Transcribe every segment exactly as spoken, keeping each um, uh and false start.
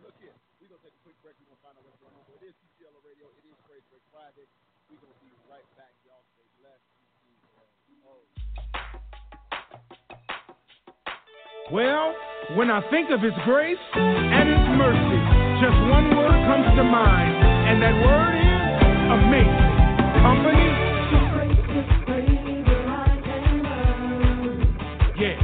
Well, when I think of His grace and His mercy, just one word comes to mind, and that word is amazing. Company? Yeah.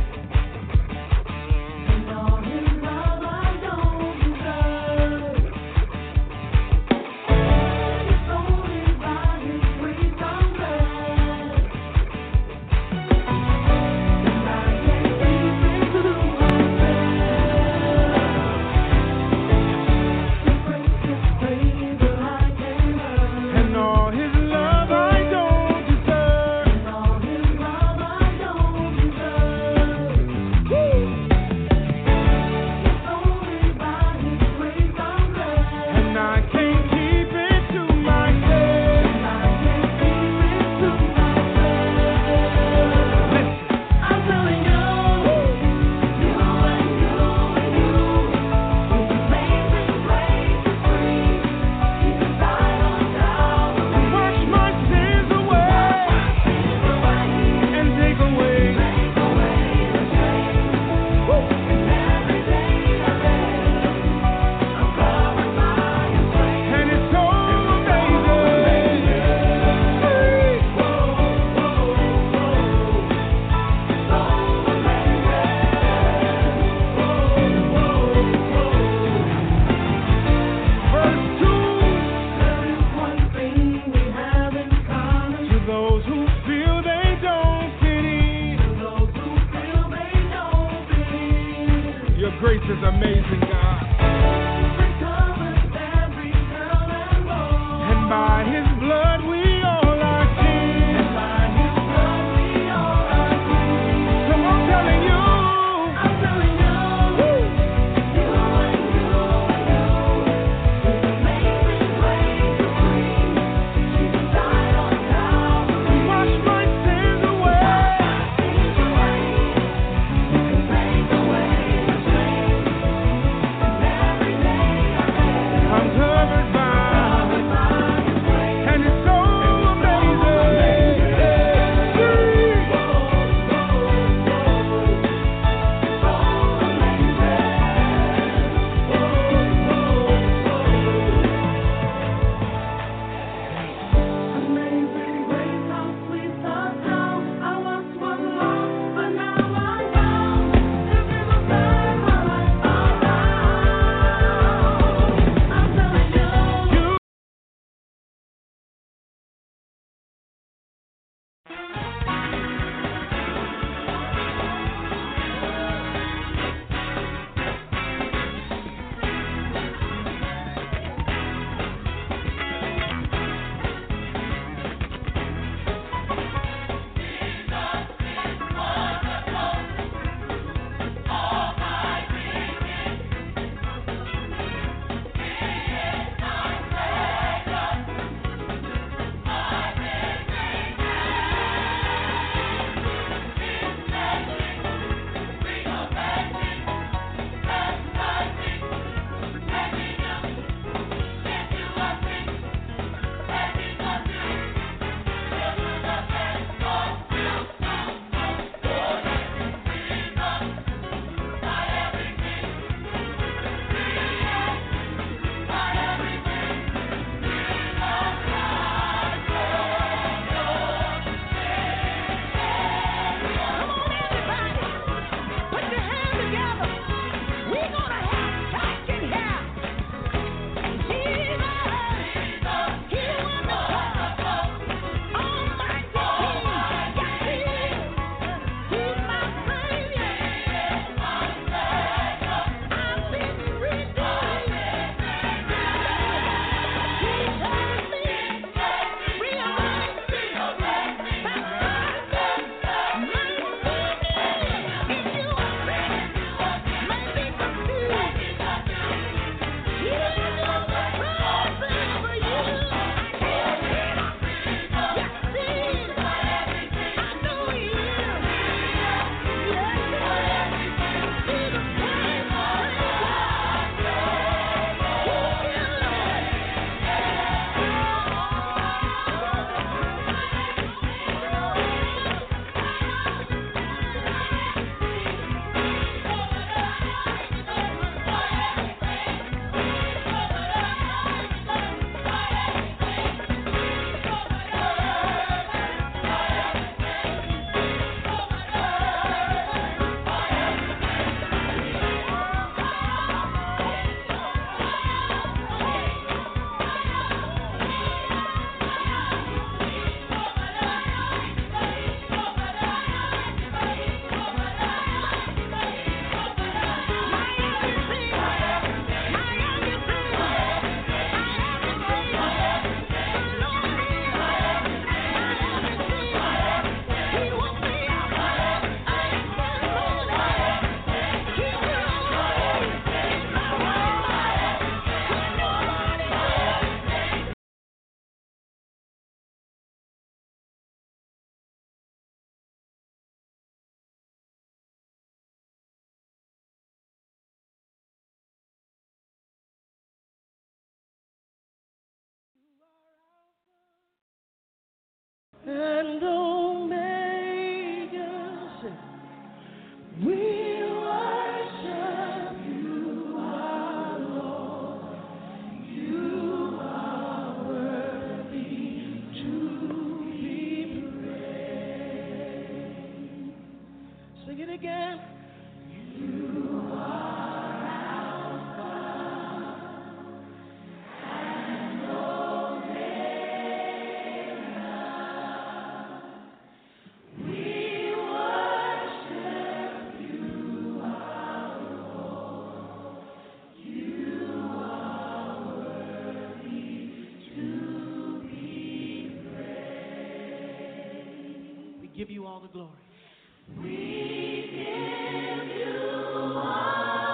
give you all the glory. We give you all.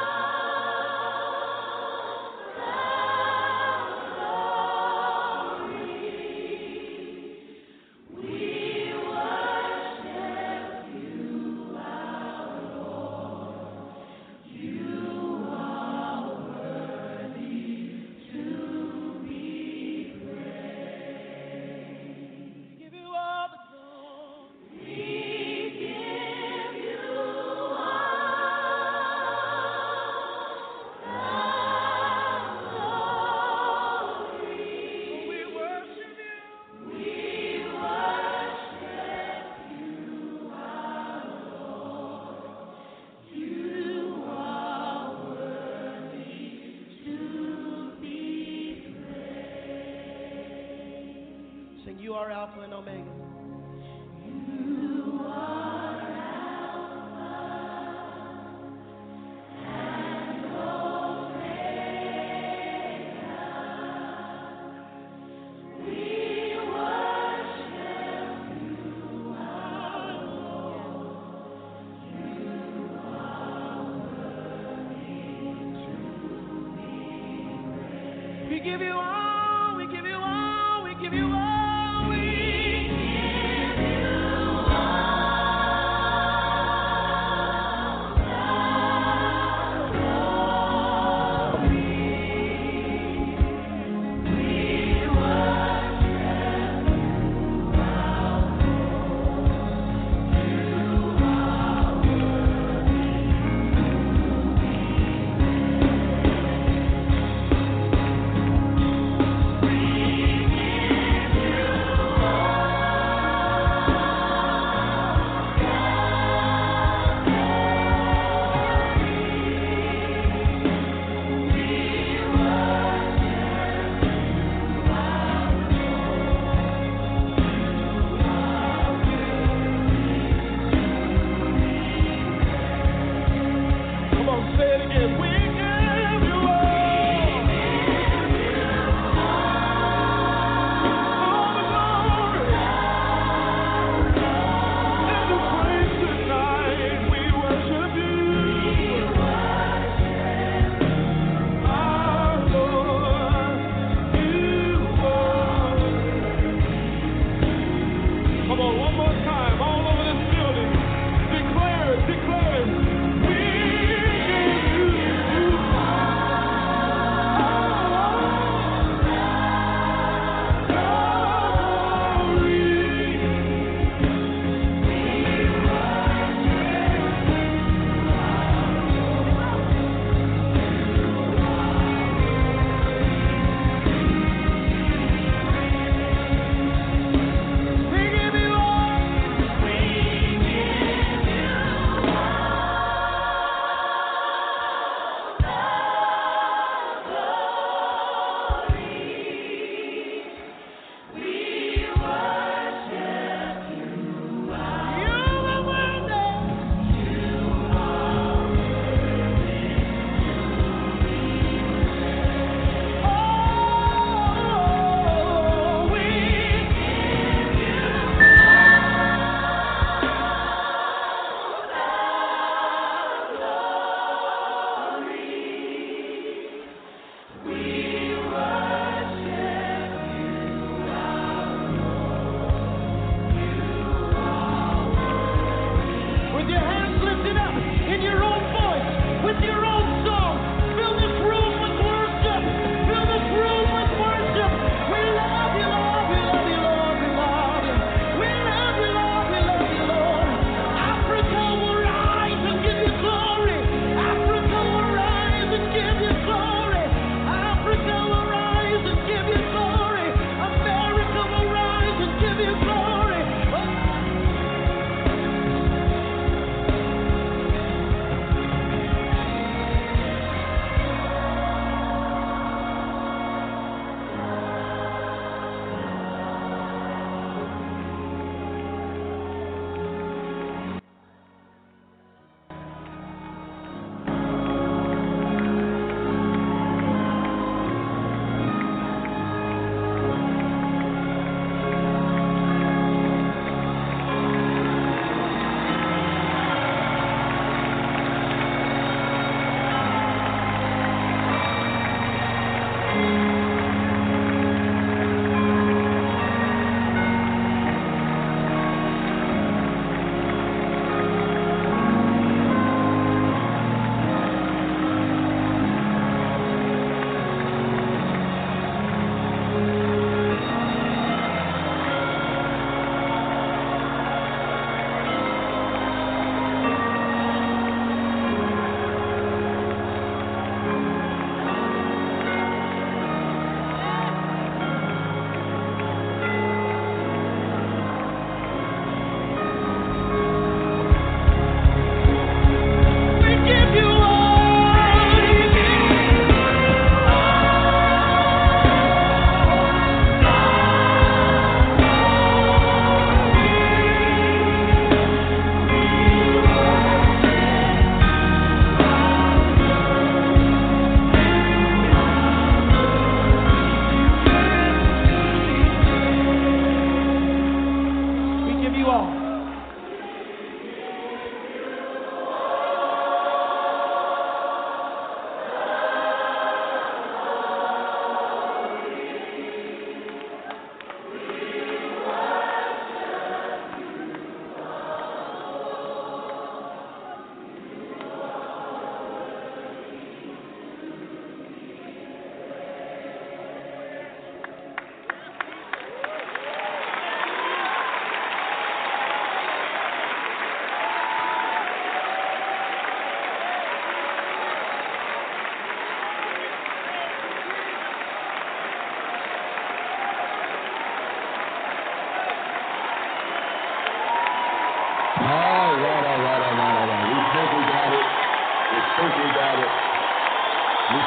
You are Alpha and Omega. You are Alpha and Omega. We worship you, our Lord. You are worthy to be praised. We give you all, we give you all, we give you all. We give you all.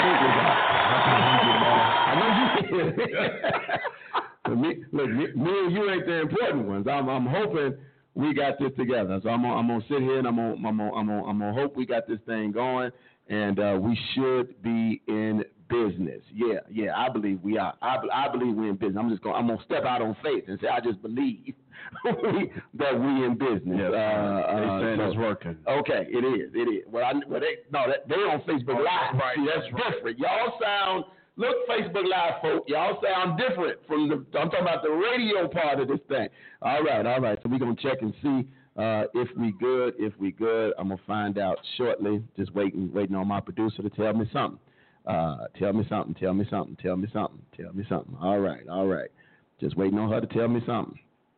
think we got. I know you. me, look, me, me and you ain't the important ones. I'm, I'm hoping we got this together. So I'm gonna, I'm gonna sit here and I'm gonna, I'm gonna, I'm gonna, I'm gonna hope we got this thing going, and uh, we should be in business. Yeah, yeah, I believe we are. I, I believe we're in business. I'm just gonna, I'm gonna step out on faith and say I just believe that we in business. Yes, uh, they uh, saying so, it's working. Okay, it is. It is. Well, I, well they no, that, they on Facebook Live. Right, See, that's right. different. Y'all sound. Look, Facebook Live, folks, y'all sound different from the, I'm talking about the radio part of this thing. All right, all right. So we're going to check and see uh, if we good. If we good, I'm going to find out shortly. Just waiting, waiting on my producer to tell me something. Uh, tell me something, tell me something, tell me something, tell me something. All right, all right. Just waiting on her to tell me something.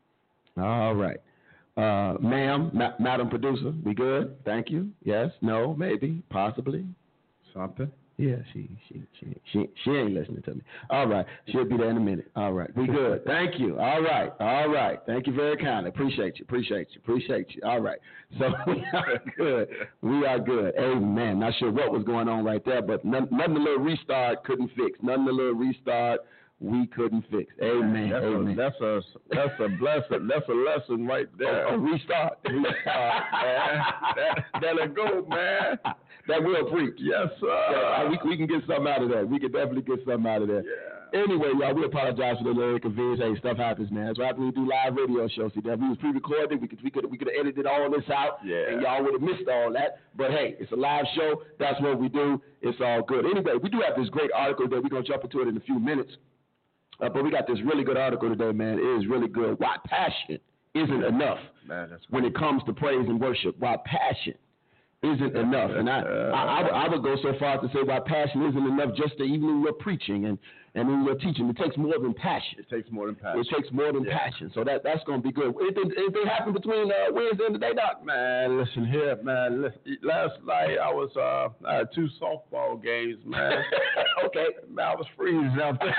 All right. Uh, ma'am, ma- madam producer, we good? Thank you. Yes, no, maybe, possibly. Something. Yeah, she she she she she ain't listening to me. All right, she'll be there in a minute. All right, we good. Thank you. All right, all right. Thank you very kindly. Appreciate you. Appreciate you. Appreciate you. All right. So we are good. We are good. Amen. Not sure what was going on right there, but none, nothing the little restart couldn't fix. Nothing the little restart we couldn't fix. Amen. That's Amen. a that's a that's a blessing. That's a lesson right there. A, a restart. Restart, man. That, that'll go, man. That will preach. Yes, sir. Yeah, we, we can get something out of that. We can definitely get something out of that. Yeah. Anyway, y'all, we apologize for the little inconvenience. Hey, stuff happens, man. That's why we do live radio shows. See, that we was pre-recorded. We could we could we could have edited all this out, yeah. and y'all would have missed all that. But hey, it's a live show. That's what we do. It's all good. Anyway, we do have this great article that we're gonna jump into it in a few minutes. Uh, but we got this really good article today, man. It is really good. Why passion isn't enough Man, that's when it comes to praise and worship. Why passion isn't enough. And I, I, I, would, I would go so far as to say why passion isn't enough just to even in your preaching and, and in your teaching. It takes more than passion. It takes more than passion. It takes more than yeah. passion. So that that's going to be good. Anything, anything happened between uh, Wednesday and today, Doc? Man, listen here, man. Listen, last night I was, uh, I had two softball games, man. Okay. Man, I was freezing out there.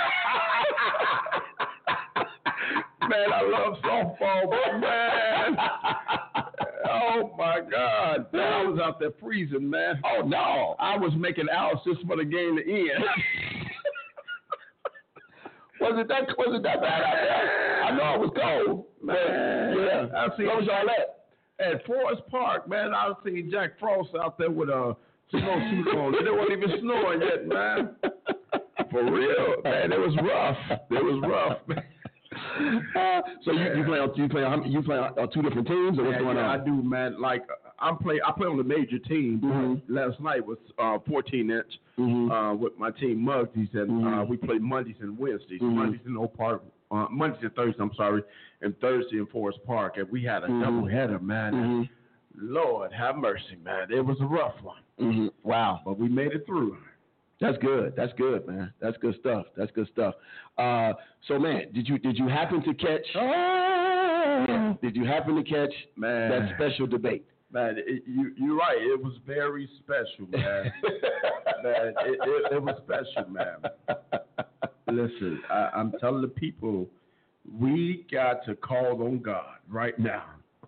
Man, I love softball, but man. Oh, my God. Man, I was out there freezing, man. Oh, no. I was making outs just for the game to end. was it that was it that bad out there? I know it was cold. Man, yeah. I see. Where was y'all at? At Forest Park, man. I seen Jack Frost out there with a snowsuit on. It wasn't even snowing yet, man. For real, man. It was rough. It was rough, man. Uh, so you, you play on you play on you play on two different teams, or what's yeah, going yeah, on? I do, man. Like I'm play I play on the major team. Mm-hmm. Last night was uh, fourteen inch Mm-hmm. uh, with my team Mugsies, and Mm-hmm. uh, we play Mondays and Wednesdays. Mm-hmm. Mondays in Oak Park, uh, Mondays and Thursdays. I'm sorry, and Thursday in Forest Park, and we had a Mm-hmm. double header, man. Mm-hmm. Lord have mercy, man. It was a rough one, Mm-hmm. Wow. but we made it through. That's good. That's good, man. That's good stuff. That's good stuff. Uh, so, man, did you did you happen to catch? Oh, Did you happen to catch man, that special debate? man, it, you you're right. It was very special, man. man, it, it, it was special, man. Listen, I, I'm telling the people, we got to call on God right now.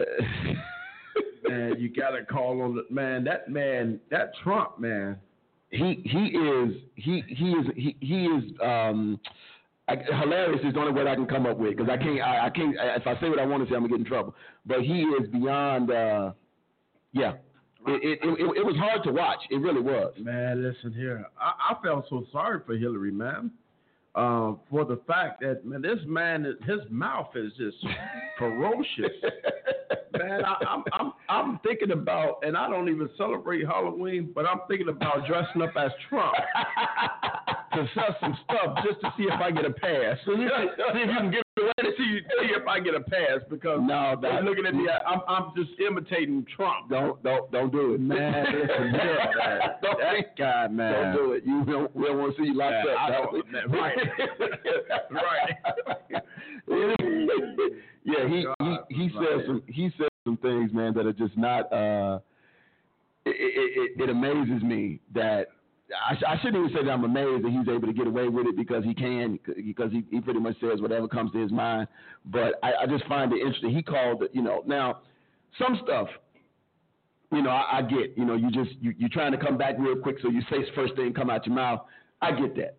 Man, you got to call on the man. That man, that Trump man. He he is he he is he, he is um I, hilarious is the only word I can come up with because I can't I, I can't if I say what I want to say I'm gonna get in trouble. But he is beyond uh yeah. It it, it it was hard to watch. It really was. Man, listen here. I, I felt so sorry for Hillary, man. Um, for the fact that man, this man, his mouth is just ferocious. Man, I, I'm I'm I'm thinking about, and I don't even celebrate Halloween, but I'm thinking about dressing up as Trump to sell some stuff just to see if I get a pass. See if you can get away to see, see if I get a pass because No, they're that- looking at me. I'm I'm just imitating Trump. Don't don't don't do it, Man, listen, yeah, man. Don't, That guy, man. don't do it. You don't we don't want to see you locked Man, up. I dog. don't- man, right. Right. Yeah, he he he God, says some he says some things, man, that are just not. Uh, it, it, it, it amazes me that I, I shouldn't even say that I'm amazed that he's able to get away with it because he can, because he, he pretty much says whatever comes to his mind. But I, I just find it interesting. He called it, you know. Now, some stuff you know, I, I get, you know, you just, you, you're trying to come back real quick, so you say the first thing come out your mouth. I get that.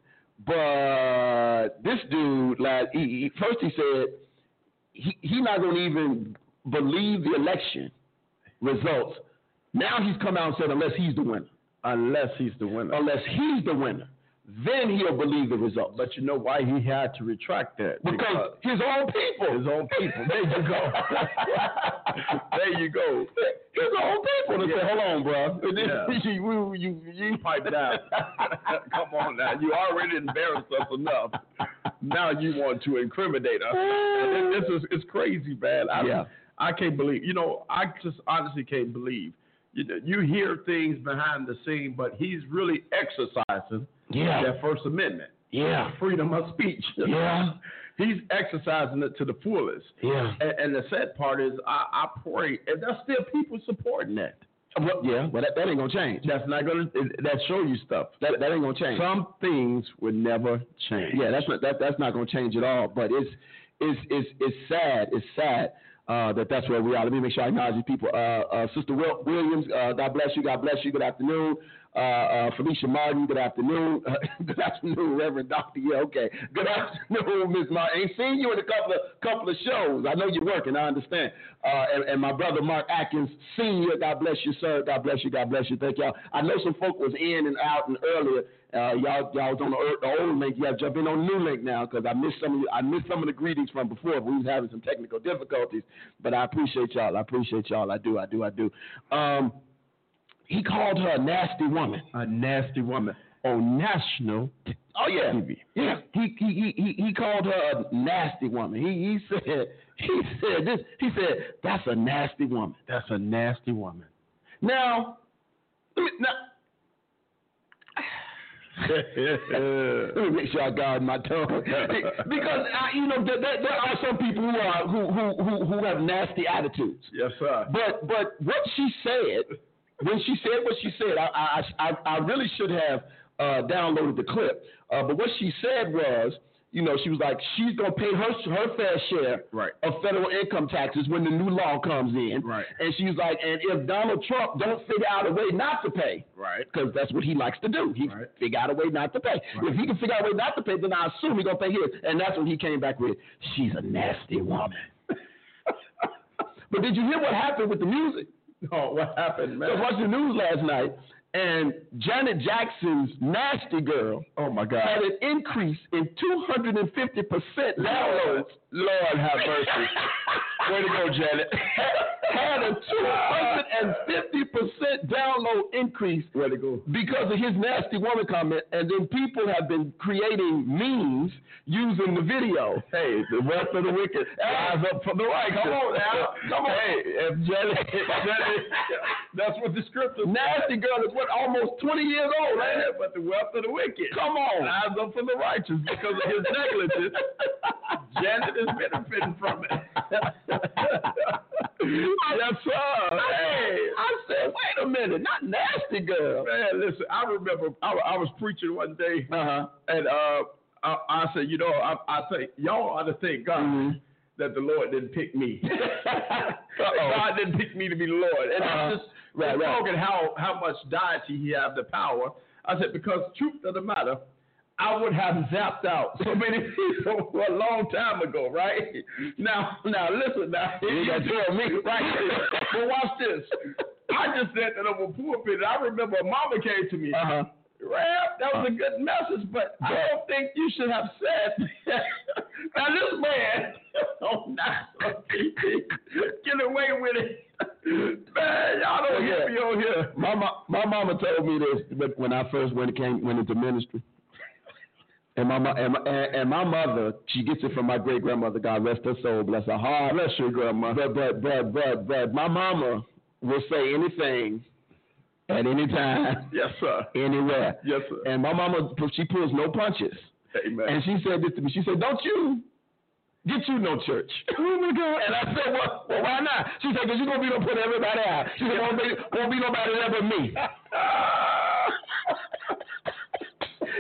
But this dude, like, he, he, first he said he he not going to even believe the election results. Now he's come out and said unless he's the winner. Unless he's the winner. Unless he's the winner. Then he'll believe the results. But you know why he had to retract that? Because, because his own people. His own people. There you go. There you go. His own people. They Yeah. say, hold on, bro. Yeah. you, you, you, you Pipe down. Come on now. You already embarrassed us enough. Now you want to incriminate us. And this is it's crazy, man. I, Yeah. I can't believe. You know, I just honestly can't believe. You know, you hear things behind the scene, but he's really exercising Yeah. that First Amendment. Yeah. Freedom of speech. Yeah. He's exercising it to the fullest. Yeah. And, and the sad part is, I, I pray, and there's still people supporting that. Well, yeah, well, that, that ain't going to change. That's not going to, that show you stuff. That, that ain't going to change. Some things would never change. Yeah, that's not, that, that's not going to change at all. But it's, it's, it's, it's sad. It's sad. Uh, that that's where we are. Let me make sure I acknowledge these people. Uh, uh, Sister Will, Williams, uh, God bless you. God bless you. Good afternoon. Uh, uh, Felicia Martin, good afternoon. Uh, good afternoon, Reverend Doctor Yeah, okay. Good afternoon, Miz Martin. Ain't seen you in a couple of couple of shows. I know you're working. I understand. Uh, and, and my brother Mark Atkins, Senior. God bless you, sir. God bless you. God bless you. Thank y'all. I know some folk was in and out and earlier. Uh, y'all, y'all was on the, the old link. You have to jump in on the new link now because I missed some of you, I missed some of the greetings from before. But we was having some technical difficulties. But I appreciate y'all. I appreciate y'all. I do. I do. I do. Um, he called her a nasty woman. A nasty woman on national Oh yeah, T V. yeah. He he he he called her a nasty woman. He he said he said this. He said that's a nasty woman. That's a nasty woman. Now, let me, now. Let me make sure I guard my tongue because I, you know there, there, there are some people who are who, who who who have nasty attitudes. Yes, sir. But but what she said when she said what she said, I I I, I really should have uh, downloaded the clip. Uh, but what she said was, you know, she was like, she's gonna pay her her fair share right. of federal income taxes when the new law comes in. Right. And she's like, and if Donald Trump don't figure out a way not to pay, right, because that's what he likes to do, he right. figure out a way not to pay. Right. If he can figure out a way not to pay, then I assume he's gonna pay his. And that's what he came back with. She's a nasty woman. But did you hear what happened with the music? Oh, what happened, man? I was watching the news last night, and Janet Jackson's Nasty Girl oh my God. had an increase in two hundred fifty percent downloads. Lord have mercy. Way to go, Janet. Had a two hundred fifty percent download increase Way to go. because of his nasty woman comment, and then people have been creating memes using the video. Hey, the wealth of the wicked rise up from the right. Come on now. Come on. Hey, if Janet, Janet, that's what the scripture says. Nasty Girl is what, almost twenty years old, Yeah, right? but the wealth of the wicked Come on. rise up from the righteous because of his negligence. Janet is benefiting from it. Yes, sir. Hey, I said, wait a minute, not Nasty Girl. Man, listen, I remember I, I was preaching one day, Uh-huh. and uh, I, I said, you know, I, I think y'all ought to thank God Mm-hmm. that the Lord didn't pick me. Uh-oh. God didn't pick me to be the Lord. And Uh-huh. I just Right, was right. talking how, how much deity he have the power. I said, because truth of the matter, I would have zapped out so many people a long time ago, right? Now, now listen, now You got to tell me. right? But watch this. I just said that over pulpit. And I remember a mama came to me. Uh-huh. Rap, that was a good message, but I don't think you should have said that. Now this man on national T V get away with it. Man, y'all don't hear me on here. My mo- my mama told me this but when I first went came went into ministry. And my, mo- and my and, and my mother, she gets it from my great grandmother. God rest her soul, bless her heart. Bless your grandma. But but but but but my mama will say anything at any time, Yes, sir. anywhere. Yes, sir. And my mama, she pulls no punches. Amen. And she said this to me. She said, "Don't you get you no church." Oh my God! And I said, "Well, well why not?" She said, "Because you're gonna be gonna put everybody out." She said, "Won't be, won't be nobody ever me." She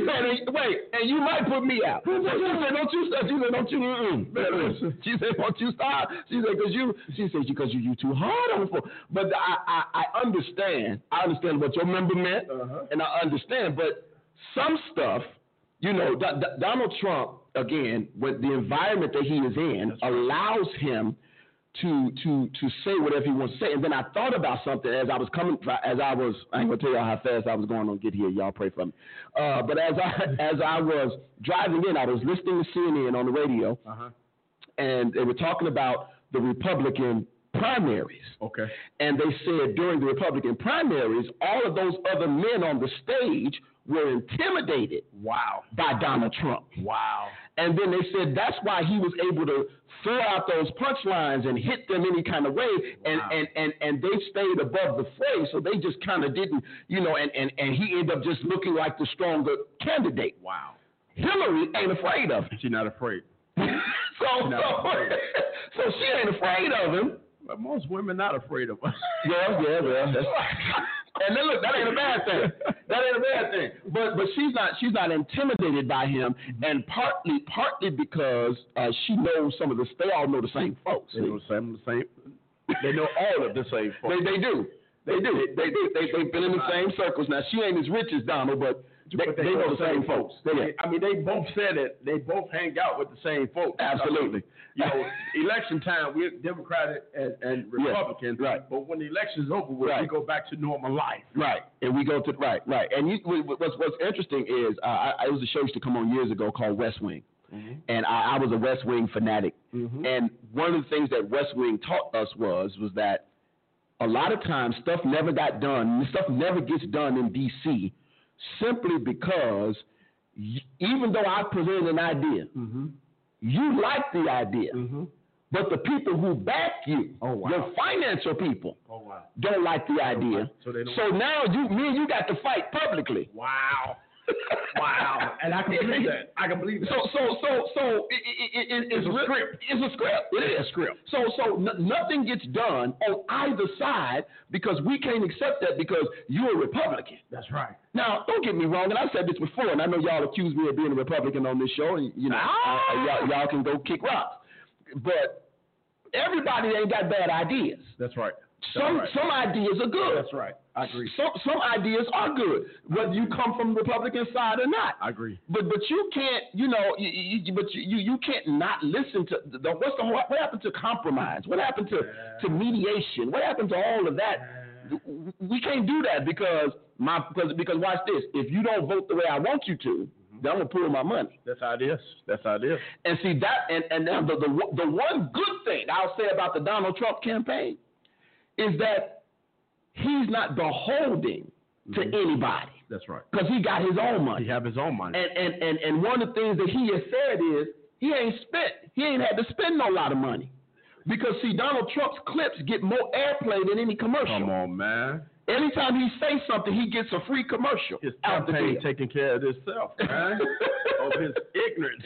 said, wait, and you might put me out. So she said, don't you stop. She said, don't you, mm-mm. Man, she said, don't you stop. She said, because you, she said, because you, you too hard on the phone. But I, I, I understand. I understand what your member meant, uh-huh. and I understand. But some stuff, you know, D- D- Donald Trump, again, with the environment that he is in, allows him to to to say whatever he wants to say. And then I thought about something as I was coming, as I was, I ain't gonna tell y'all how fast I was going to get here. Y'all pray for me. Uh, but as I as I was driving in, I was listening to C N N on the radio, uh-huh. and they were talking about the Republican primaries. Okay. And they said during the Republican primaries, all of those other men on the stage were intimidated. Wow. By Donald Trump. Wow. And then they said that's why he was able to throw out those punchlines and hit them any kind of way, and, wow. and, and, and they stayed above the fray, so they just kind of didn't, you know, and, and, and he ended up just looking like the stronger candidate. Wow. Hillary ain't afraid of him. She's not afraid. so, not so, afraid. so she ain't afraid of him. But most women not afraid of us. Yeah, yeah, yeah. That's and then look, that ain't a bad thing. That ain't a bad thing. But but she's not she's not intimidated by him, and partly partly because uh, she knows some of the they all know the same folks. They know some of the same. They know all of the same folks. They they do. They do. They they they they've been in the same circles. Now she ain't as rich as Donald, but they, but they, they know, know the same folks. They, yeah. I mean, they both said it. They both hang out with the same folks. Absolutely. You know, election time, we're Democratic and, and Republican. Yeah, right. But when the election's over with, right. we go back to normal life. Right. And we go to, right, right. And you, what's, what's interesting is, uh, I, it was a show used to come on years ago called West Wing. Mm-hmm. And I, I was a West Wing fanatic. Mm-hmm. And one of the things that West Wing taught us was, was that a lot of times stuff never got done. Stuff never gets done in D C simply because y- even though I presented an idea, mm-hmm. you like the idea, mm-hmm. but the people who back you, oh, wow. your financial people, oh, wow. don't like the idea. So, they don't so now you, me and you got to fight publicly. Wow. Wow. And I can believe that. I can believe that. So, so, so, so it, it, it, it's, it's a re- script. It's a script. It is a script. So, so n- nothing gets done on either side because we can't accept that because you're a Republican. That's right. Now, don't get me wrong, and I've said this before, and I know y'all accuse me of being a Republican on this show, and you know, ah! uh, y'all, y'all can go kick rocks. But everybody ain't got bad ideas. That's right. That's some right. some ideas are good. That's right. I agree. Some some ideas are good, whether you come from the Republican side or not. I agree. But but you can't, you know, you, you, but you, you you can't not listen to the, what's the whole, what happened to compromise? What happened to, yeah. to mediation? What happened to all of that? Yeah. We can't do that because my because because watch this. If you don't vote the way I want you to, mm-hmm. then I'm gonna pull my money. That's how it is. That's how it is. And see that, and and now the the the one good thing I'll say about the Donald Trump campaign is that he's not beholden to mm-hmm. anybody. That's right. Because he got his own money. He have his own money. And, and and and one of the things that he has said is he ain't spent, he ain't had to spend no lot of money. Because see, Donald Trump's clips get more airplay than any commercial. Come on, man. Anytime he says something, he gets a free commercial. His out campaign taking care of himself, man. Of his ignorance.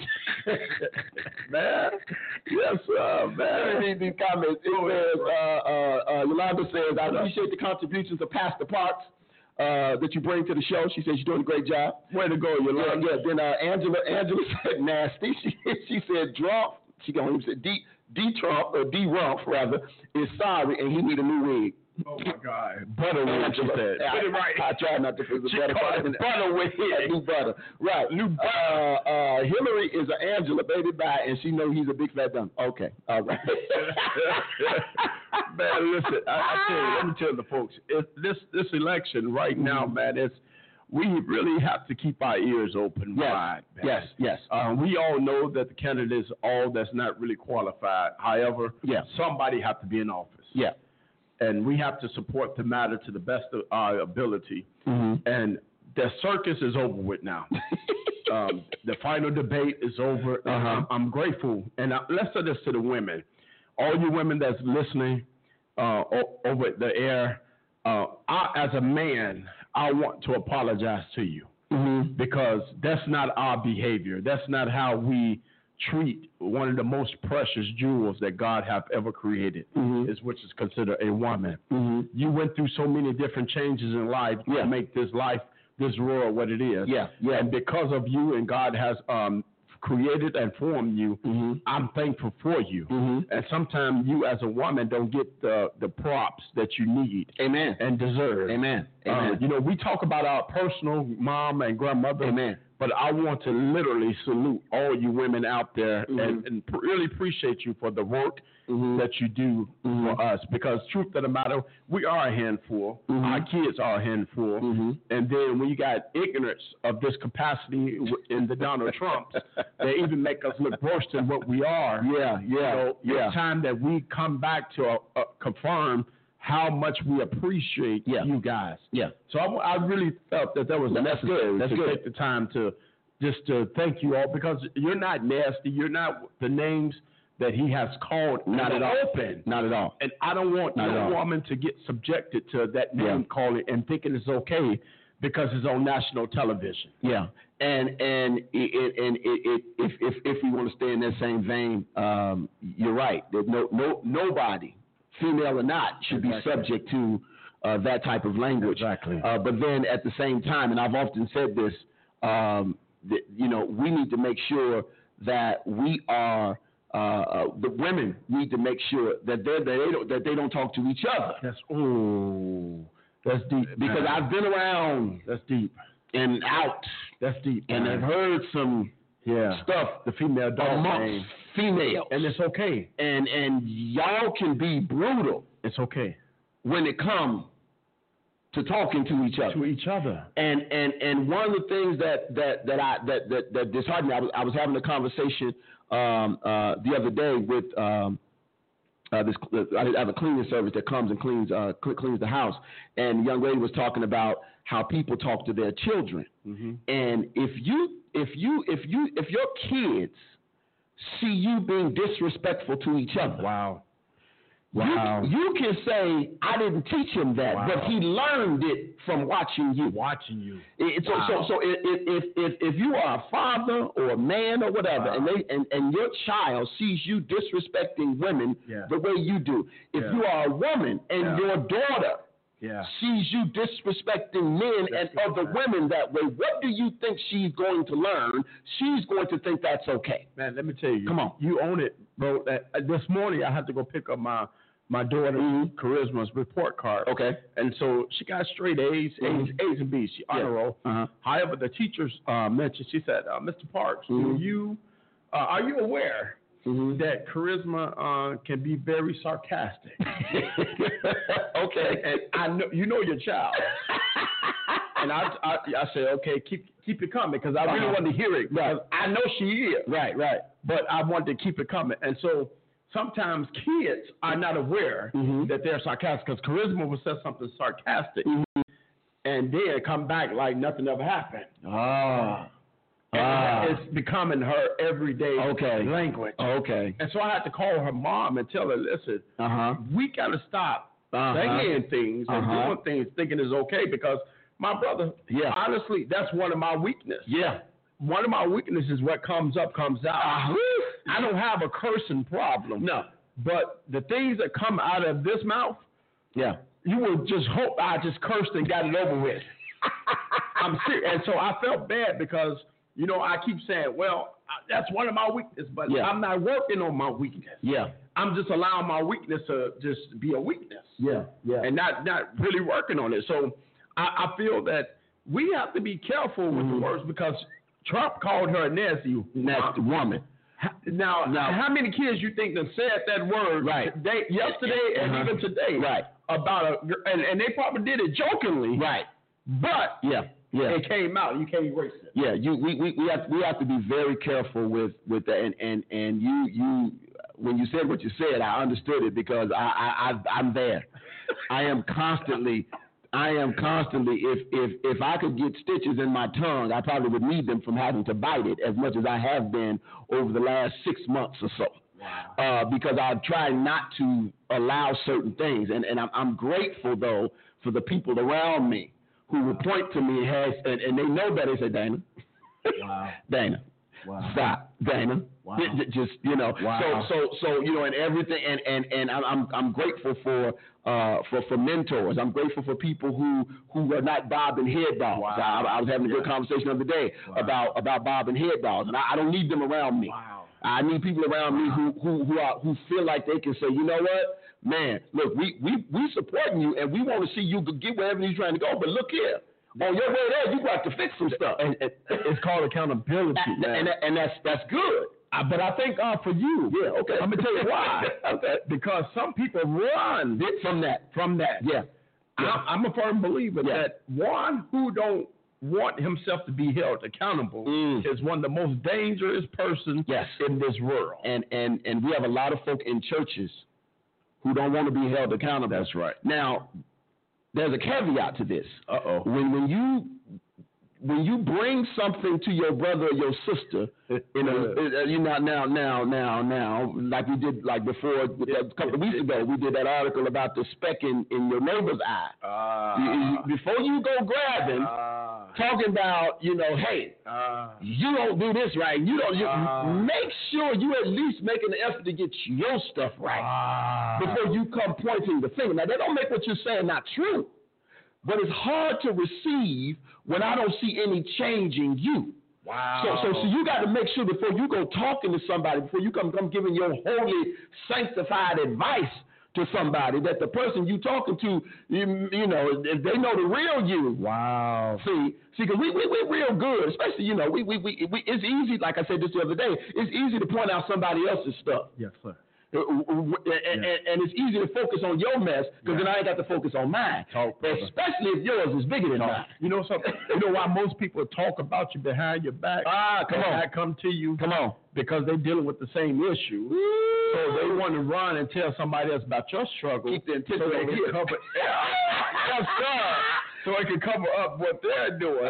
Man. Yes, uh, man. Read these comments. It says, uh, uh, uh, Yolanda says, I appreciate the contributions of Pastor Parks uh, that you bring to the show. She says you're doing a great job. Way to go, Yolanda. Yeah, yeah. Then uh, Angela Angela said nasty. She, she said Trump, she going to say D, D Trump, or D Rump, rather, is sorry and he need a new wig. Oh, my God. Butterwig, she said. Yeah, Put it right. I, I try not to put the butter. Butterwig. New butter. Right. New butter. Uh, uh, Hillary is an Angela, baby bye, and she knows he's a big fat dumb. Okay. All right. Man, listen, I, I tell you, let me tell the folks, it, this this election right now, mm-hmm. man, it's, we really have to keep our ears open yes. wide. Man. Yes, yes. Uh, we all know that the candidates all that's not really qualified. However, yeah. somebody have to be in office. Yeah. And we have to support the matter to the best of our ability. Mm-hmm. And the circus is over with now. um, the final debate is over. Uh-huh. I'm, I'm grateful. And I, let's say this to the women. All you women that's listening uh, o- over the air, uh, I, as a man, I want to apologize to you. Mm-hmm. Because that's not our behavior. That's not how we treat one of the most precious jewels that God have ever created, mm-hmm. is which is considered a woman. Mm-hmm. You went through so many different changes in life yeah. to make this life this world what it is. Yeah, yeah. And because of you and God has um, created and formed you, mm-hmm. I'm thankful for you. Mm-hmm. And sometimes you as a woman don't get the, the props that you need. Amen. And deserve. Amen. Amen. Uh, you know, we talk about our personal mom and grandmother. Amen. But I want to literally salute all you women out there mm-hmm. and, and pr- really appreciate you for the work mm-hmm. that you do mm-hmm. for us. Because truth of the matter, we are a handful. Mm-hmm. Our kids are a handful. Mm-hmm. And then when you got ignorance of this capacity w- in the Donald Trumps, they even make us look worse than what we are. Yeah, yeah, you know, yeah. It's time that we come back to uh, uh, confirm how much we appreciate yeah. you guys. Yeah. So I, I really felt that that was That's necessary good. That's to good. take the time to just to thank you all, because you're not nasty. You're not the names that he has called. Not at all. Open. Not at all. And I don't want Not at no all. woman to get subjected to that name Yeah. calling and thinking it's okay because it's on national television. Yeah, and and it, it, and it, it, if if if we want to stay in that same vein, um, you're right. There's no no nobody, female or not, should Exactly. be subject to uh, that type of language. Exactly. Uh, but then at the same time, and I've often said this, um, that, you know, we need to make sure that we are. Uh, uh, the women need to make sure that they that they don't that they don't talk to each other. That's oh, that's deep. Because man. I've been around that's deep. and out, That's deep. and man. I've heard some yeah stuff the female dog amongst name. females, And it's okay. and and y'all can be brutal It's okay when it comes to talking to each other. to each other. And and and one of the things that that that I that that, that disheartened me, I was I was having a conversation um, uh, the other day with um, uh, this. I have a cleaning service that comes and cleans uh, cl- cleans the house, and the young lady was talking about how people talk to their children. Mm-hmm. And if you if you if you if your kids see you being disrespectful to each other, Wow. Wow. you, you can say, I didn't teach him that, Wow. but he learned it from watching you. Watching you. It, so, Wow. so, so if, if, if, if you are a father or a man or whatever, Wow. and, they, and, and your child sees you disrespecting women Yeah. the way you do, if Yeah. you are a woman and Yeah. your daughter Yeah. sees you disrespecting men That's and good, other man. women that way, what do you think she's going to learn? She's going to think that's okay. Man, let me tell you. Come on. You own it, bro. Uh, this morning I had to go pick up my my daughter Mhm. Charisma's report card. Okay. And so she got straight A's, Mhm. A's, A's and B's. She honor Yeah. roll. Uh-huh. However, the teachers uh, mentioned, she said, uh, Mister Parks, Mhm. do you uh, are you aware Mhm. that Charisma uh, can be very sarcastic? Okay. And I know you know your child. And I, I, I said, okay, keep keep it coming, because I really Uh-huh. wanted to hear it. Because I know she is. Right, right. But I wanted to keep it coming. And so sometimes kids are not aware Mhm. that they're sarcastic, because Charisma will say something sarcastic and then come back like nothing ever happened. Ah. And Ah. it's becoming her everyday Okay. language. Okay. And so I had to call her mom and tell her, listen, Uh-huh. we got to stop Uh-huh. saying things and Uh-huh. doing things thinking it's okay, because my brother, Yeah. honestly, that's one of my weaknesses. Yeah. One of my weaknesses, what comes up, comes out. Uh-huh. I don't have a cursing problem. No. But the things that come out of this mouth, Yeah. you would just hope I just cursed and got it over with. I'm serious. And so I felt bad because, you know, I keep saying, well, I- that's one of my weaknesses, but Yeah. I'm not working on my weakness. Yeah. I'm just allowing my weakness to just be a weakness. Yeah. Yeah. And not, not really working on it. So I, I feel that we have to be careful with Mhm. the words, because Trump called her a nasty, Nasty woman. Now, Now- how many kids you think that said that word Right. today, yesterday, and Uh-huh. even today? Right. About a, gir- and, and they probably did it jokingly. Right. But Yeah. Yeah. it came out. You can't erase it. Yeah, you we, we, we have we have to be very careful with, with that, and, and, and you you when you said what you said, I understood it, because I, I, I I'm there. I am constantly I am constantly if, if if I could get stitches in my tongue, I probably would need them from having to bite it as much as I have been over the last six months or so. Wow. Uh, because I try not to allow certain things, and, and I'm, I'm grateful though for the people around me who will point to me and, has, and, and they know better. They say, Dana, Wow. Dana, Wow. Stop, Damon. Wow. J- j- Just you know. Wow. So so so you know, and everything, and and and I'm I'm, I'm grateful for uh for, for mentors. I'm grateful for people who who are not bobbing head dogs. Wow. I, I was having a good Yeah. conversation the other day Wow. about about bobbing head dogs, and I, I don't need them around me. Wow. I need people around me who who who are who feel like they can say, you know what, man, look, we we we supporting you, and we want to see you get wherever you're trying to go. But look here, on your way there, you got to fix some stuff. And, and it's called accountability, and, man. and, and that's that's good. Uh, but I thank God for you. Yeah, okay. I'm gonna tell you why. Okay. Because some people run From that, from that. yeah, yeah. I, I'm a firm believer Yeah. that one who don't want himself to be held accountable Mm. is one of the most dangerous persons Yes. in this world. and and and we have a lot of folk in churches who don't want to be held accountable. That's right. Now, there's a caveat to this. Uh oh. When when you when you bring something to your brother or your sister, you know, uh, you know, now, now, now, now, like we did, like before, with that, a couple of weeks ago, we did that article about the speck in, in your neighbor's eye. Uh, You- you- before you go grabbing, uh, talking about, you know, hey, uh, you don't do this right. You don't. You, Uh. make sure you at least make an effort to get your stuff right uh, before you come pointing the finger. Now, that don't make what you're saying not true, but it's hard to receive when I don't see any change in you. wow. So, so, so you got to make sure before you go talking to somebody, before you come, come giving your holy, sanctified advice to somebody, that the person you talking to, you, you know, if they know the real you. Wow. See, see, because we, we, we real good, especially, you know, we, we, we, we, it's easy, like I said this the other day, it's easy to point out somebody else's stuff. Yes, sir. Uh, And, and, and it's easy to focus on your mess, because then I ain't got to focus on mine. Talk, brother. Especially if yours is bigger than mine. You know something? You know why most people talk about you behind your back? Ah, come And on. I come to you. Come on. Because they're dealing with the same issue. So they want to run and tell somebody else about your struggle. Keep the attention so they over can here. cover. Yes, sir. So it can cover up what they're doing.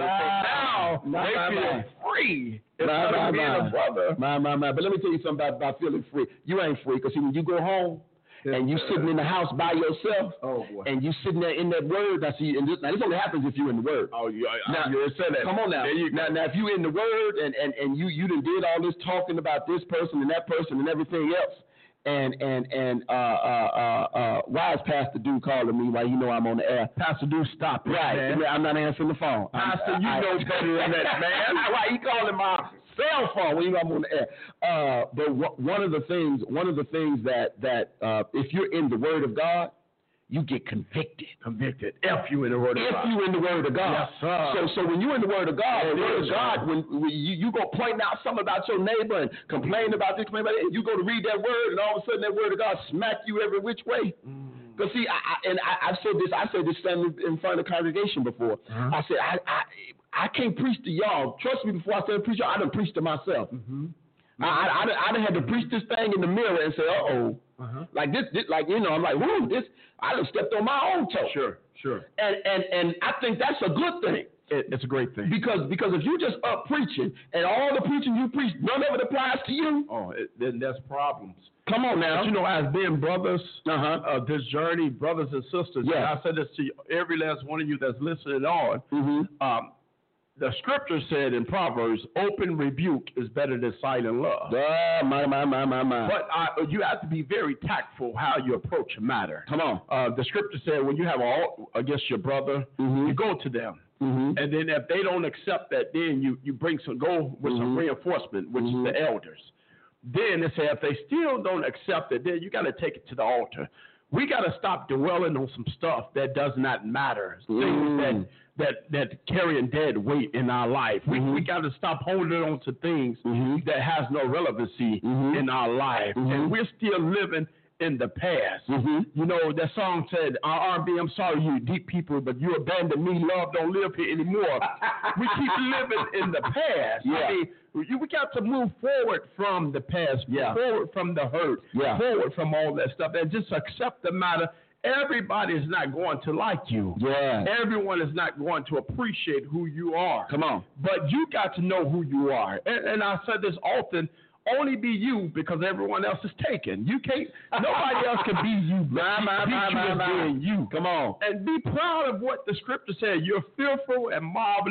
Ah, so now my, they my, feel my. free My, instead my, of being my. a brother. My, my, my. But let me tell you something about, about feeling free. You ain't free, because see, when you go home and you sitting in the house by yourself, Oh, boy. and you sitting there in that word, now see, and this, now this only happens if you're in the word. Oh, you, Now, you said that. Come on now. There you go. Now, now, if you in the word and, and, and you you done did all this talking about this person and that person and everything else, and and and uh uh uh, uh why is Pastor Dude calling me while you know I'm on the air? Pastor, do stop it, Right, man. I'm not answering the phone. Pastor, I'm- you I- know better than that, man. Why he calling my cell phone when you know I'm on the air? Uh, but w- one of the things, one of the things that that uh, if you're in the Word of God, you get convicted. Convicted. F you in the word of If God. you in the Word of God. Yes, sir. So, so when you in the Word of God, There the it Word is, of God, sir. when, when you, you go point out something about your neighbor and complain about this, complain about it, and you go to read that Word, and all of a sudden that Word of God smack you every which way. Because see, I, I, and I, I've said this, I said this standing in front of the congregation before. Uh-huh. I said, I, I, I can't preach to y'all. Trust me, before I said preach to y'all, I done preached to myself. Mm-hmm. I, I, I, done, I done had to preach this thing in the mirror and say, uh-oh. Uh-huh. Like this, this, like, you know, I'm like, whoo, this, I done stepped on my own toe. Sure, sure. And, and, and I think that's a good thing. It, it's a great thing. Because because if you just up preaching and all the preaching you preach, none of it applies to you. Oh, it, then that's problems. Come on now. But you know, as being brothers Uh-huh. of this journey, brothers and sisters, Yes. and I said this to you, every last one of you that's listening on, Mm-hmm. um, the scripture said in Proverbs, open rebuke is better than silent love. Ah, my, my, my, my, my. But uh, you have to be very tactful how you approach a matter. Come on. Uh, the scripture said when you have all against your brother, Mhm. you go to them. Mm-hmm. And then if they don't accept that, then you, you bring some, go with some Mhm. reinforcement, which Mhm. is the elders. Then they say if they still don't accept it, then you got to take it to the altar. We got to stop dwelling on some stuff that does not matter, Mm. things that, that that carry a dead weight in our life. We Mhm. we got to stop holding on to things Mhm. that has no relevancy Mhm. in our life, Mhm. and we're still living in the past. Mhm. You know, that song said, R and B, I'm sorry, you deep people, but you abandoned me. Love don't live here anymore. We keep living in the past. Yeah. I mean, we, we got to move forward from the past, Yeah. forward from the hurt, Yeah. forward from all that stuff, and just accept the matter. Everybody is not going to like you. Yeah. Everyone is not going to appreciate who you are. Come on. But you got to know who you are. And, and I said this often, only be you because everyone else is taken. You can't, nobody else can be you. My, my, Beat my, you my, as my. being you. Come on. And be proud of what the scripture said. You're fearful and marvelous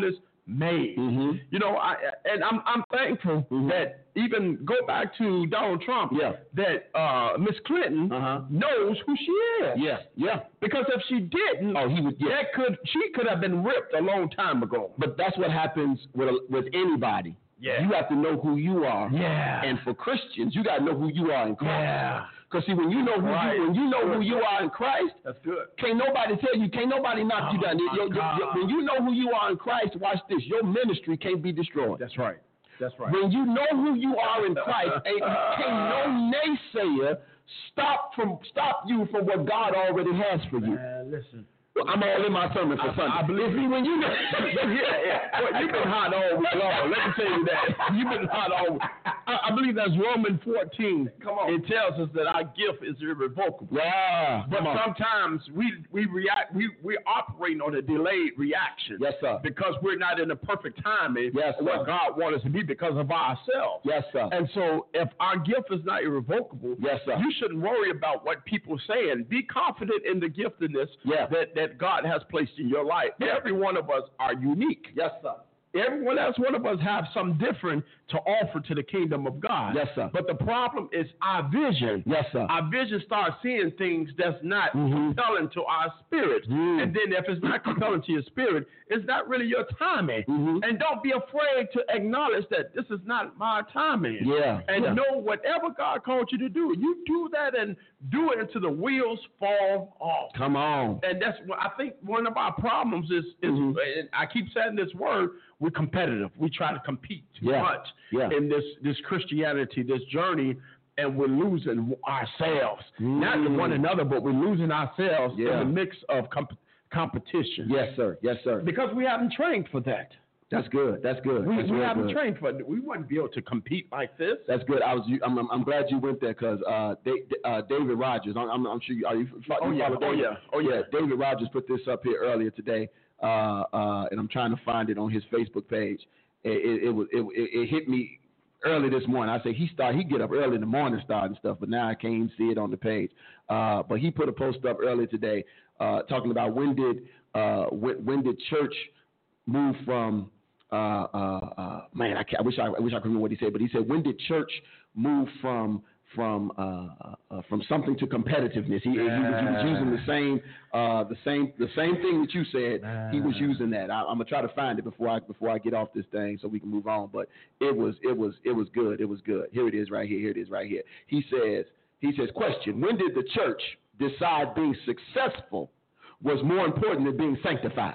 made. Mm-hmm. You know, I and I'm I'm thankful Mhm. that even go back to Donald Trump. Yeah. That uh, Miss Clinton Uh-huh. knows who she is. Yeah, yeah. Because if she didn't, Oh, he would. Yeah. that could she could have been ripped a long time ago. But that's what happens with with anybody. Yeah. You have to know who you are. Yeah. And for Christians, you got to know who you are in Christ. Yeah. Because see, when you know who Right. you when you know who you are in Christ, That's good. can't nobody tell you, can't nobody knock you Oh, down. my Your- your- your- God. when you know who you are in Christ, watch this. Your ministry can't be destroyed. That's right. That's right. When you know who you are in Christ, ain't, can't no naysayer stop from stop you from what God already has for you. Man, listen. I'm all in my sermon for I- Sunday. I believe- See, when you know, yeah, yeah. Well, you've been hot all week long. Let me tell you that. You've been hot all week. I, I believe that's Romans fourteen. Come on. It tells us that our gift is irrevocable. Yeah, But come on. sometimes we we react we we operate on a delayed reaction. Yes, sir. Because we're not in the perfect timing Yes, of what sir. God wants us to be because of ourselves. Yes, sir. And so if our gift is not irrevocable, Yes, sir. you shouldn't worry about what people are saying. Be confident in the giftedness Yeah. that, that God has placed in your life. Every one of us are unique. Yes, sir. Everyone else, one of us have something different to offer to the kingdom of God. Yes, sir. But the problem is our vision. Yes, sir. Our vision starts seeing things that's not Mhm. compelling to our spirit. Mm. And then if it's not compelling to your spirit, it's not really your timing. Mhm. And don't be afraid to acknowledge that this is not my timing. Yeah, And yeah. know whatever God called you to do, you do that and do it until the wheels fall off. Come on. And that's what I think one of our problems is, is Mhm. and I keep saying this word, we're competitive. We try to compete too Yeah. much Yeah. in this, this Christianity, this journey, and we're losing ourselves. Not Mm. one another, but we're losing ourselves Yeah. in the mix of comp- competition. Yes, sir. Yes, sir. Because we haven't trained for that. That's good. That's good. We, That's we real haven't good. trained for it. We wouldn't be able to compete like this. That's good. I was. you- I'm. I'm, I'm glad you went there because uh, Da- uh, David Rogers. I'm, I'm, I'm sure you. Are you, you Oh, yeah. follow Oh, David? yeah. Oh, yeah. David Rogers put this up here earlier today, uh, uh, and I'm trying to find it on his Facebook page. It, it, it was. It, it, it hit me early this morning. I said he start. He get up early in the morning, starting stuff, but now I can't even see it on the page. Uh, but he put a post up earlier today uh, talking about when did uh, when, when did church move from uh, uh, uh, man, I, can't, I wish I, I wish I could remember what he said, but he said, when did church move from from uh, uh, from something to competitiveness? He, he, was, he was using the same uh, the same the same thing that you said. He was using that. I, I'm gonna try to find it before I before I get off this thing so we can move on. But it was it was it was good. It was good. Here it is right here. Here it is right here. He says he says question: when did the church decide being successful was more important than being sanctified?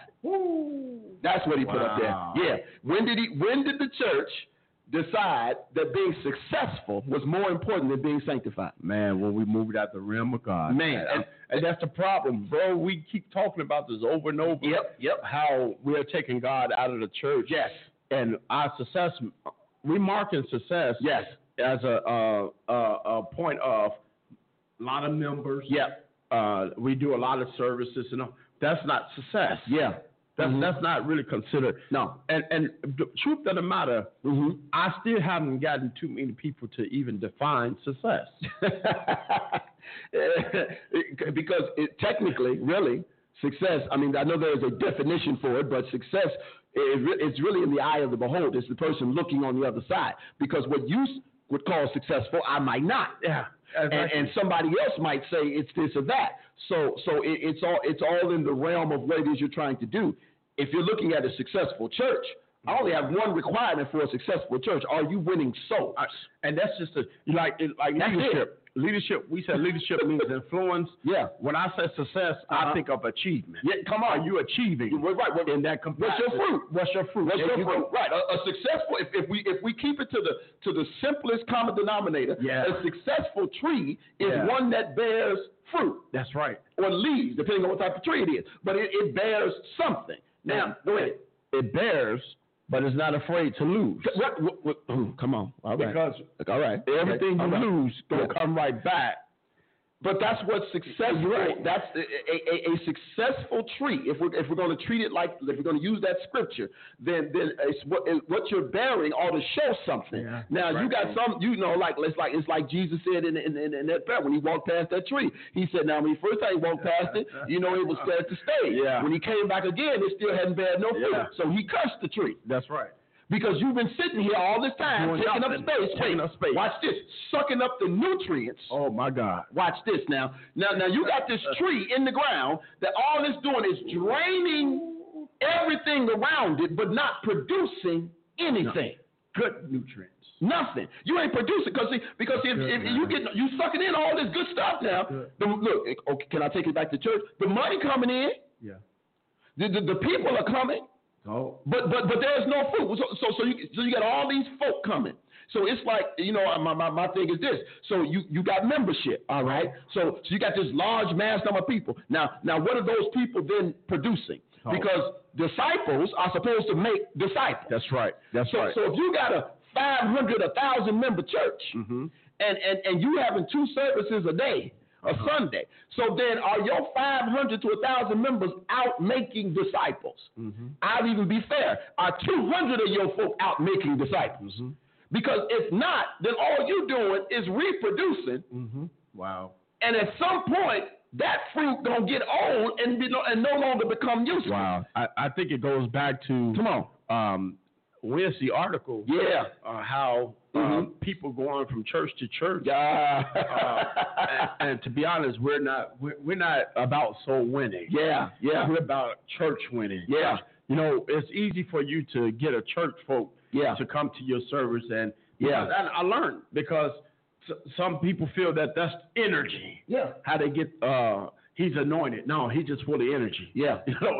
That's what he put up Wow. there. Yeah. When did he? When did the church decide that being successful was more important than being sanctified? Man, when we moved out the realm of God. Man. And, and that's the problem, bro. We keep talking about this over and over. Yep, yep. How we're taking God out of the church. Yes. And our success, we marking success. Yes. As a, a, a, a point of a lot of members. Yep. Uh, we do a lot of services and all. That's not success. Yeah. That's Mhm. that's not really considered. No. And and the truth of the matter, Mm-hmm. I still haven't gotten too many people to even define success. Because it, technically, really, success, I mean, I know there's a definition for it, but success is re- it's really in the eye of the beholder. It's the person looking on the other side. Because what you s- would call successful, I might not. Yeah. And, and somebody else might say it's this or that. So, so it, it's all it's all in the realm of what it is you're trying to do. If you're looking at a successful church, I only have one requirement for a successful church: are you winning souls? And that's just a like it, like That's leadership. Leadership. We said leadership means influence. Yeah. When I say success, Uh-huh. I think of achievement. Yeah, come on. Are you achieving? Right, right. What- In that What's capacity? your fruit? What's your fruit? What's If your you fruit? go- Right. A, a successful. If, if we if we keep it to the to the simplest common denominator, Yeah. a successful tree is Yeah. one that bears fruit That's right. or leaves, depending on what type of tree it is. But it, it bears something. Now, go ahead. It bears, but it's not afraid to lose. What, what, what, oh, come on. All right. Because all right. everything Okay. you All right. lose gonna Yeah. come right back. But that's what's successful. Right. That's a, a, a successful tree. If we're if we're going to treat it like if we're going to use that scripture, then then it's what it's what you're bearing ought to show something. Yeah, now right. you got some, you know, like it's like it's like Jesus said in in, in, in that prayer when he walked past that tree. He said, now when he first time he walked past it, you know, it was set to stay. Yeah. When he came back again, it still hadn't bared no fruit. Yeah. So he cursed the tree. That's right. Because you've been sitting here all this time, Doing taking up nothing. space. Taking Wait, up space. Watch this, sucking up the nutrients. Oh my God. Watch this now. Now, now you got this tree in the ground that all it's doing is draining everything around it, but not producing anything. Good nutrients. Nothing. You ain't producing because see, because if, Good, if man. you get you sucking in all this good stuff now. Good. The, look, okay, can I take it back to church? The money coming in. Yeah. The, the, the people are coming. Oh. But but but there's no fruit. So so so you so you got all these folk coming. So it's like, you know, my, my, my thing is this. So you, you got membership, all right? So so you got this large mass number of people. Now now what are those people then producing? Oh. Because disciples are supposed to make disciples. That's right. That's so, right. So if you got a five hundred, a thousand member church, Mm-hmm. and, and, and you having two services a day, a Uh-huh. Sunday. So then are your five hundred to one thousand members out making disciples? Mm-hmm. I'll even be fair. Are two hundred of your folk out making disciples? Mm-hmm. Because if not, then all you're doing is reproducing. Mm-hmm. Wow. And at some point, that fruit going to get old and, be no, and no longer become useful. Wow. I, I think it goes back to, Come on. um, where's the article? Yeah. Uh, how Mhm. um, people going from church to church. Yeah. uh, and, and to be honest, we're not we're, we're not about soul winning. yeah. Yeah. We're about church winning. Yeah. You know, it's easy for you to get a church folk Yeah. to come to your service, and Yeah. and I learned because s- some people feel that that's energy. Yeah. How they get uh he's anointed. No, he's just full of energy. Yeah. You know,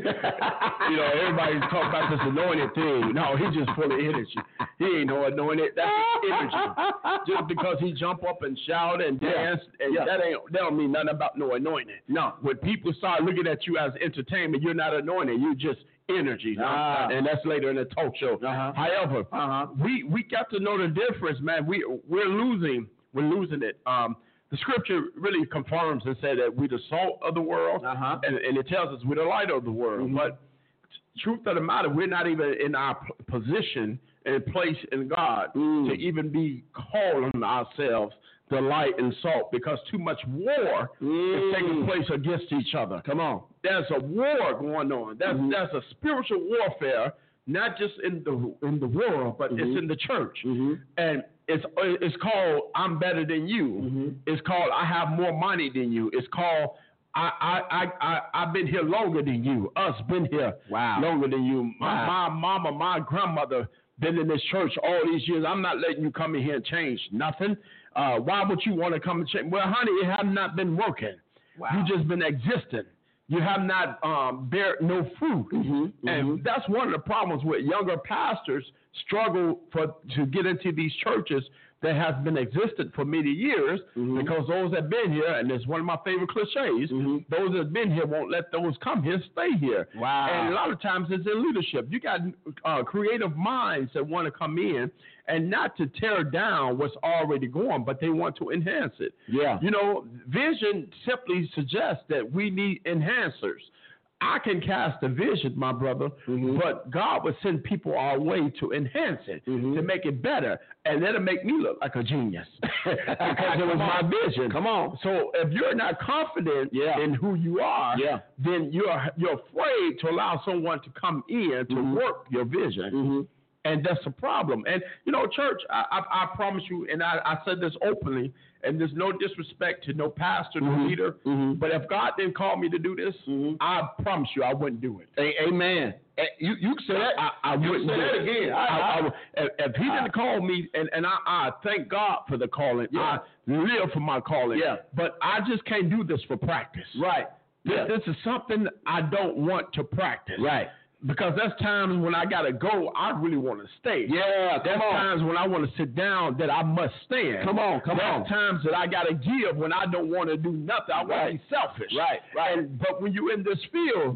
you know, everybody's talking about this anointed thing. No, he's just full of energy. He ain't no anointed. That's just energy. Just because he jump up and shout and Yeah. dance, and Yeah. that ain't that don't mean nothing about no anointing. No. When people start looking at you as entertainment, you're not anointed. You're just energy. Ah. And that's later in the talk show. Uh-huh. However, Uh-huh. we we got to know the difference, man. We we're losing we're losing it. Um, the scripture really confirms and said that we're the salt of the world, Uh-huh. and, and it tells us we're the light of the world. Mhm. But truth of the matter, we're not even in our p- position and place in God Mm. to even be calling ourselves the light and salt, because too much war Mm. is taking place against each other. Come on. There's a war going on. There's Mhm. there's a spiritual warfare, not just in the in the world, but Mhm. it's in the church. Mhm. And it's it's called I'm better than you. Mhm. It's called I have more money than you. It's called I I I I I've been here longer than you. Us been here Wow. longer than you. My, Wow. my mama, my grandmother been in this church all these years. I'm not letting you come in here and change nothing. Uh, why would you want to come and change? Well, honey, it have not been working. Wow. You just been existing. You have not um, bear no fruit. Mhm, And mhm. that's one of the problems with younger pastors struggle for to get into these churches that have been existed for many years, Mhm. because those that been here, and it's one of my favorite cliches, Mhm. those that have been here won't let those come here stay here. Wow. And a lot of times it's in leadership. You got uh, creative minds that want to come in and not to tear down what's already going, but they want to enhance it. Yeah. You know, vision simply suggests that we need enhancers. I can cast a vision, my brother, Mhm. but God would send people our way to enhance it, Mhm. to make it better, and that'll make me look like a genius because it was my vision. Come on. So if you're not confident Yeah. in who you are, Yeah. then you're you're afraid to allow someone to come in to Mhm. work your vision. Mm-hmm. And that's a problem. And, you know, church, I, I, I promise you, and I, I said this openly, and there's no disrespect to no pastor, no Mhm. leader, Mhm. but if God didn't call me to do this, Mhm. I promise you I wouldn't do it. A- amen. A- You you say that. I, I You wouldn't say do that it. again. I, I- I would- if, if he I- didn't call me, and, and I, I thank God for the calling. Yeah. I live for my calling. Yeah. But I just can't do this for practice. Right. This, Yeah. this is something I don't want to practice. Right. Because there's times when I gotta go, I really want to stay. Yeah. There's Come on. times when I want to sit down that I must stand. Come on, come There's on. times that I gotta give when I don't want to do nothing. I want Right. to be selfish. Right, right. And but when you're in this field, Yeah.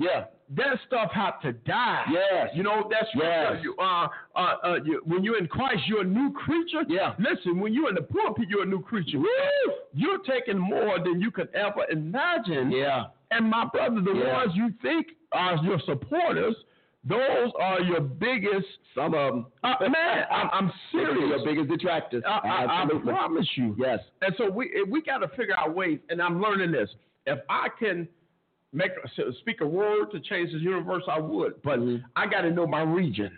that stuff have to die. Yes. You know, that's Yes. you, uh, uh, uh, you, when you're in Christ, you're a new creature. Yeah. Listen, when you're in the pulpit, you're a new creature. Woo! You're taking more than you could ever imagine. Yeah. And my brother, the Yeah. ones you think are your supporters, those are your biggest. Some of them. Uh, man, I'm, I'm serious. Your biggest detractors. I, I, I Absolutely. promise you. Yes. And so we we got to figure out ways. And I'm learning this. If I can make speak a word to change the universe, I would. But Mhm. I got to know my region.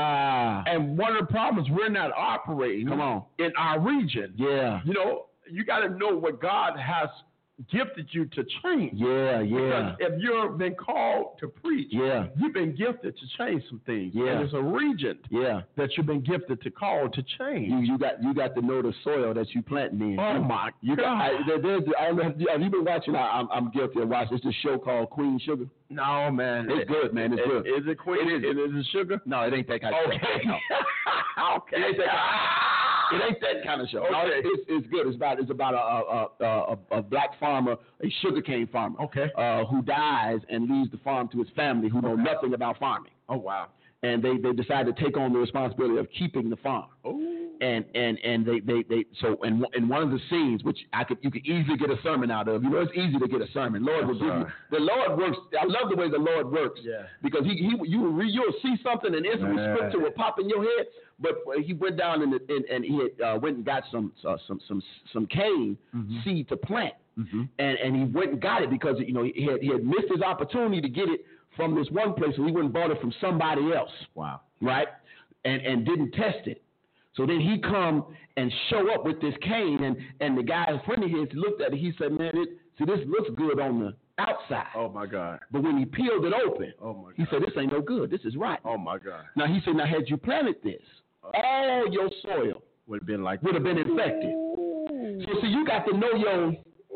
Ah. And one of the problems, we're not operating. Come on. In our region. Yeah. You know, you got to know what God has gifted you to change. Yeah, yeah. Because if you've been called to preach, Yeah. you've been gifted to change some things. Yeah. And there's a region Yeah. that you've been gifted to call to change. You you got you got to know the soil that you planting in. Oh my You got, God! I, there, there's, I don't know, have you- have you been watching? I, I'm, I'm guilty of watching. It's this show called Queen Sugar. No, man, It's good, man. It's Is- good. Is it Queen? It is. Is it sugar? No, it ain't that kind of Okay. show. No. Okay. It ain't that kind, it ain't that kind of show. No, Okay. it's, it's good. It's about it's about a a, a, a, a black farmer, a sugarcane farmer, Okay. uh, who dies and leaves the farm to his family, who know nothing about farming, Oh wow. and they they decide to take on the responsibility of keeping the farm. Oh. And and and they they, they so in in one of the scenes, which I could you could easily get a sermon out of. You know, it's easy to get a sermon. Lord will Yes, give you. sir. The Lord works. I love the way the Lord works. Yeah. Because he he you will read, you'll see something and instantly Yeah. scripture will pop in your head. But he went down in the, and, and he had, uh, went and got some uh, some some some cane Mhm. seed to plant, Mm-hmm. and and he went and got it because you know he had he had missed his opportunity to get it from this one place, so he went and bought it from somebody else. Wow. Right, and and didn't test it. So then he come and show up with this cane, and, and the guy in front of his looked at it. He said, "Man, it see this looks good on the outside, Oh my God. but when he peeled it open, Oh my God. he said, this ain't no good. This is rotten." Oh my God. Now he said, "Now had you planted this, all your soil Would have been like. would have been infected." So see, you got to know your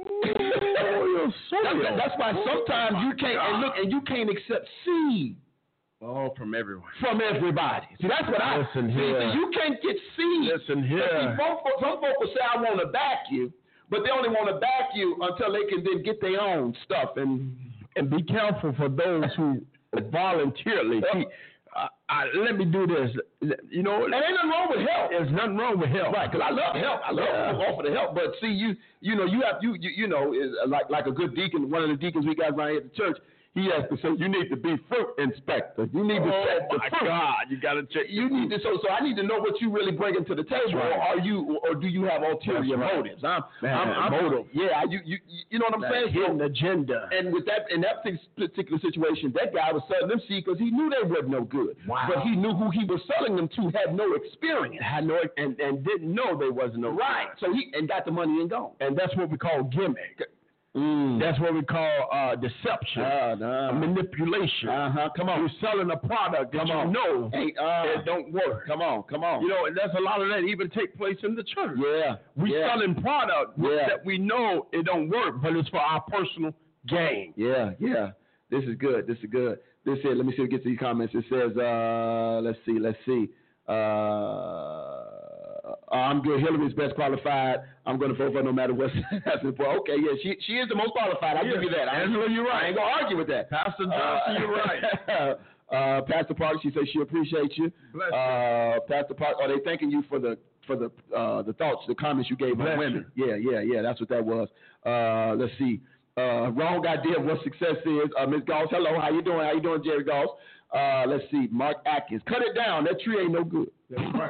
your soil. That's, that's why sometimes you can't and look and you can't accept seed Oh, from everyone. from everybody. See, that's what I Listen see. here. see, you can't get seed. Listen See, here. some, folk, some folk will say, "I want to back you," but they only want to back you until they can then get their own stuff. And And be careful for those who voluntarily. See, uh, I, let me do this. You know, and ain't nothing wrong with help. there's nothing wrong with help. Right, because I love help. I love Yeah. to offer the help. But see, you you know, you have you you, you know, is like like a good deacon. One of the deacons we got right here at the church, he has to say, you need to be fruit inspector. You need to Oh check the my fruit. God, you got to check. You need to so so I need to know what you really bringing to the table, right. or are you or do you have ulterior That's right. motives? I'm, Man, I'm, I'm motive. Yeah, you you you know what I'm That saying? hidden So- agenda. and with that, in that particular situation, that guy was selling them seed because he knew they wasn't no good. Wow. But he knew who he was selling them to had no experience. Had no and, and didn't know there wasn't no Right. So he and got the money and gone. And that's what we call gimmick. Mm. That's what we call uh, deception, Uh, nah. manipulation. Uh-huh. Come on. You're selling a product that Come you on. know Hey, uh, it don't work. come on, come on. You know, and that's a lot of that even take place in the church. yeah. We yeah. selling product Yeah. that we know it don't work, but it's for our personal gain. Yeah, yeah. This is good. This is good. This is, let me see if we get to these comments. It says, uh, let's see, let's see. Uh, I'm good. Hillary's best qualified. I'm going to vote for her no matter what's happening for. Okay, yeah, she she is the most qualified. I'll give you that. I, Angela, you're I right. ain't going to argue with that. Pastor Johnson, you're right. Uh, Pastor Park, she says she appreciates you. Bless uh, Pastor Park, are they thanking you for the for the uh, the thoughts, the comments you gave Bless on women? Yeah, yeah, yeah. That's what that was. Uh, let's see. Uh, wrong idea of what success is. Uh, Miz Goss, hello. How you doing? How you doing, Jerry Goss? Uh, let's see. Mark Atkins, cut it down. That tree ain't no good. That's right.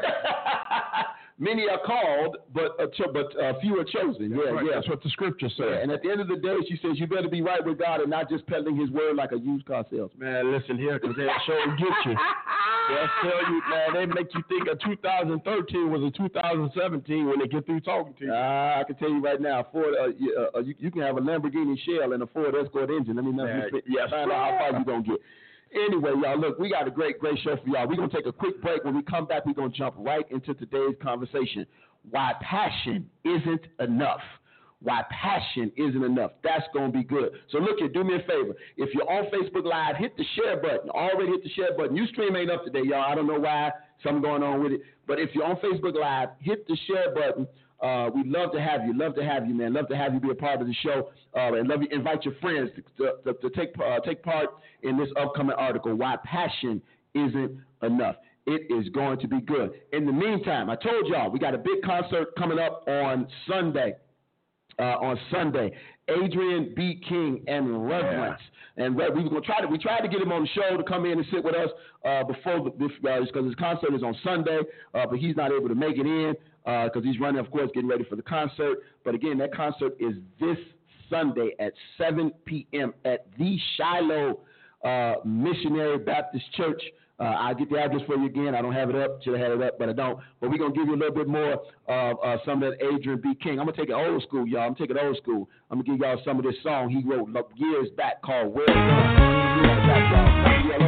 Many are called, but uh, cho- but uh, few are chosen. That's yeah, right. yeah. That's what the scripture says. Yeah, and at the end of the day, she says you better be right with God and not just peddling His word like a used car salesman. Man, listen here, because they'll show and get you. They'll tell you, man, they make you think a two thousand thirteen was a two thousand seventeen when they get through talking to you. Uh, I can tell you right now, Ford, uh, you, uh, you, you can have a Lamborghini Shell and a Ford Escort engine. Let me know. Man, Let me yes, find out how far you gonna get. Anyway, y'all, look, we got a great, great show for y'all. We're gonna take a quick break. When we come back, we're gonna jump right into today's conversation. Why passion isn't enough. Why passion isn't enough. That's going to be good. So look here, do me a favor. If you're on Facebook Live, hit the share button. Already hit the share button. Ustream ain't up today, y'all. I don't know why. Something going on with it. But if you're on Facebook Live, hit the share button. Uh, we love to have you. Love to have you, man. Love to have you be a part of the show. Uh, and love you. Invite your friends to, to, to take uh, take part in this upcoming article, Why Passion Isn't Enough. It is going to be good. In the meantime, I told y'all we got a big concert coming up on Sunday. Uh, on Sunday, Adrian B. King and Reverence, yeah. and we were gonna try to we tried to get him on the show to come in and sit with us uh, before the because uh, his concert is on Sunday, uh, but he's not able to make it in because uh, he's running, of course, getting ready for the concert. But again, that concert is this Sunday at seven p.m. at the Shiloh uh, Missionary Baptist Church. Uh, I'll get the address for you again. I don't have it up. Should have had it up, but I don't. But we're going to give you a little bit more of uh, some of that Adrian B. King. I'm going to take it old school, y'all. I'm going to take it old school. I'm going to give y'all some of this song he wrote years back called Well Done.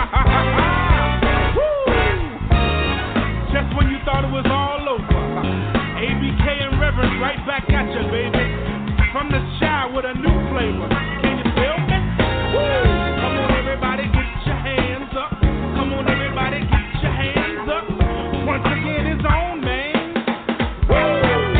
Just when you thought it was all over, A B K and Reverence right back at you, baby. From the shy with a new flavor. Can you feel me? Woo! Come on, everybody, get your hands up. Come on, everybody, get your hands up. Once again, his own man. Woo!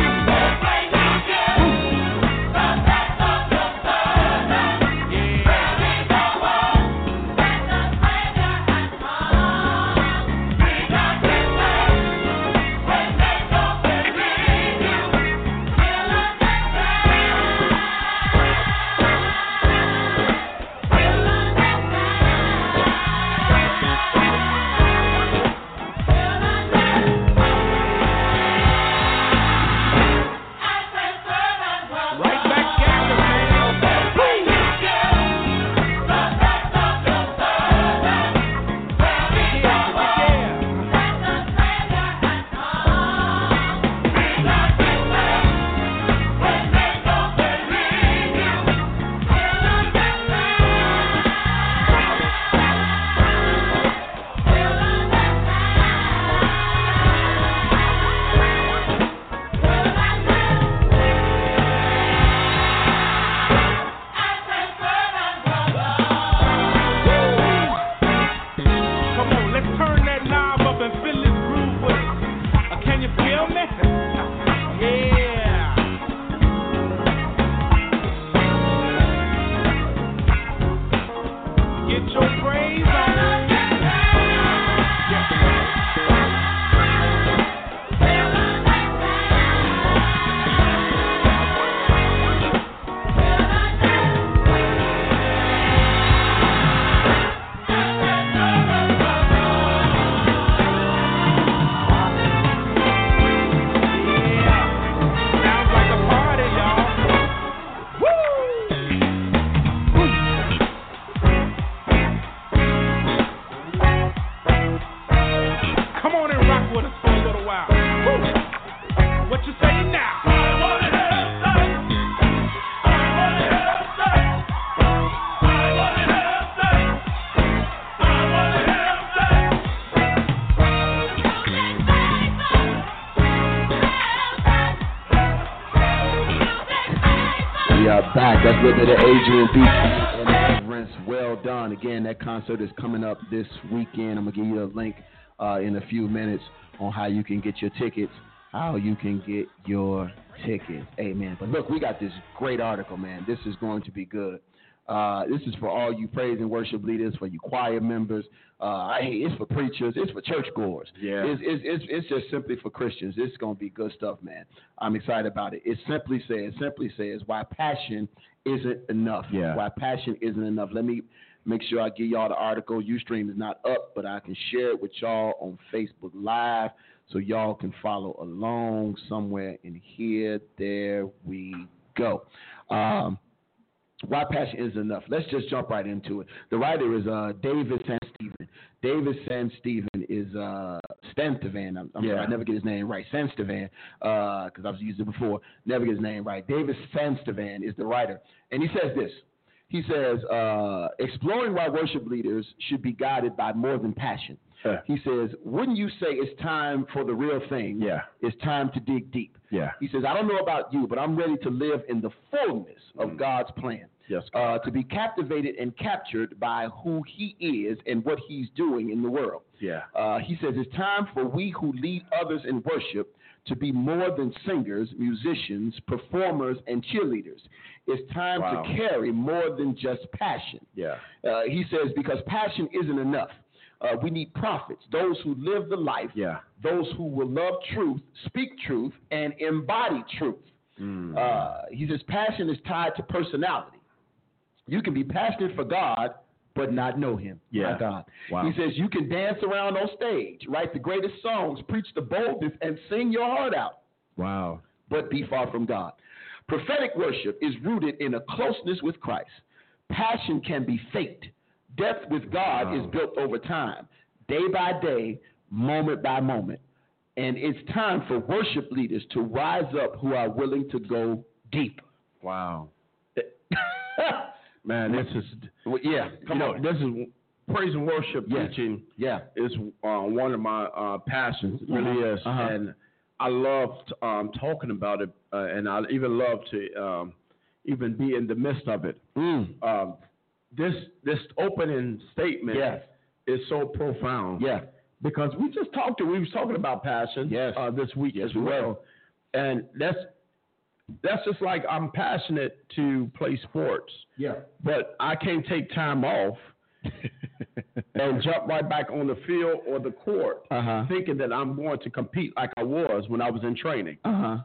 Back. That's a little bit of Adrian B. and Reverence. Well done. Again, that concert is coming up this weekend. I'm going to give you a link uh, in a few minutes on how you can get your tickets, how you can get your tickets. Amen. But look, we got this great article, man. This is going to be good. Uh, this is for all you praise and worship leaders, for you choir members. Uh, hey, it's for preachers. It's for churchgoers. Yeah. It's, it's, it's, it's just simply for Christians. It's going to be good stuff, man. I'm excited about it. It simply says, simply says, why passion isn't enough. Yeah. Why passion isn't enough. Let me make sure I give y'all the article. Ustream is not up, but I can share it with y'all on Facebook Live so y'all can follow along somewhere in here. There we go. Um, Why passion isn't enough. Let's just jump right into it. The writer is uh, David Sanstevan. David Sanstevan is uh, Sanstevan. I'm, I'm yeah. sorry, I never get his name right. Sanstevan, because uh, I've used it before. Never get his name right. David Sanstevan is the writer, and he says this. He says, uh, exploring why worship leaders should be guided by more than passion. Uh. He says, wouldn't you say it's time for the real thing? Yeah. It's time to dig deep. Yeah. He says, I don't know about you, but I'm ready to live in the fullness of Mm. God's plan. Yes, Uh, to be captivated and captured by who he is and what he's doing in the world. Yeah. Uh, he says it's time for we who lead others in worship to be more than singers, musicians, performers, and cheerleaders. It's time Wow. to carry more than just passion. Yeah. Uh, he says because passion isn't enough. Uh, we need prophets, those who live the life, Yeah. those who will love truth, speak truth, and embody truth. Mm. Uh, he says passion is tied to personality. You can be passionate for God, but not know him. Yeah. My God. Wow. He says you can dance around on stage, write the greatest songs, preach the boldest, and sing your heart out, Wow. but be far from God. Prophetic worship is rooted in a closeness with Christ. Passion can be faked. Death with God Wow. is built over time, day by day, moment by moment. And it's time for worship leaders to rise up who are willing to go deep. Wow. Man, this is Well, yeah, come you know, on. this is praise and worship Yes. teaching Yeah. is uh, one of my uh, passions. It really Uh-huh. is, Uh-huh. and I love um, talking about it, uh, and I even love to um, even be in the midst of it. Mm. Um, this this opening statement Yes. is so profound. Yeah. Because we just talked to we was talking about passion Yes. uh, this week Yes, as we were. well, and that's that's just like I'm passionate to play sports, Yeah. but I can't take time off and jump right back on the field or the court, Uh-huh. thinking that I'm going to compete like I was when I was in training. Uh-huh.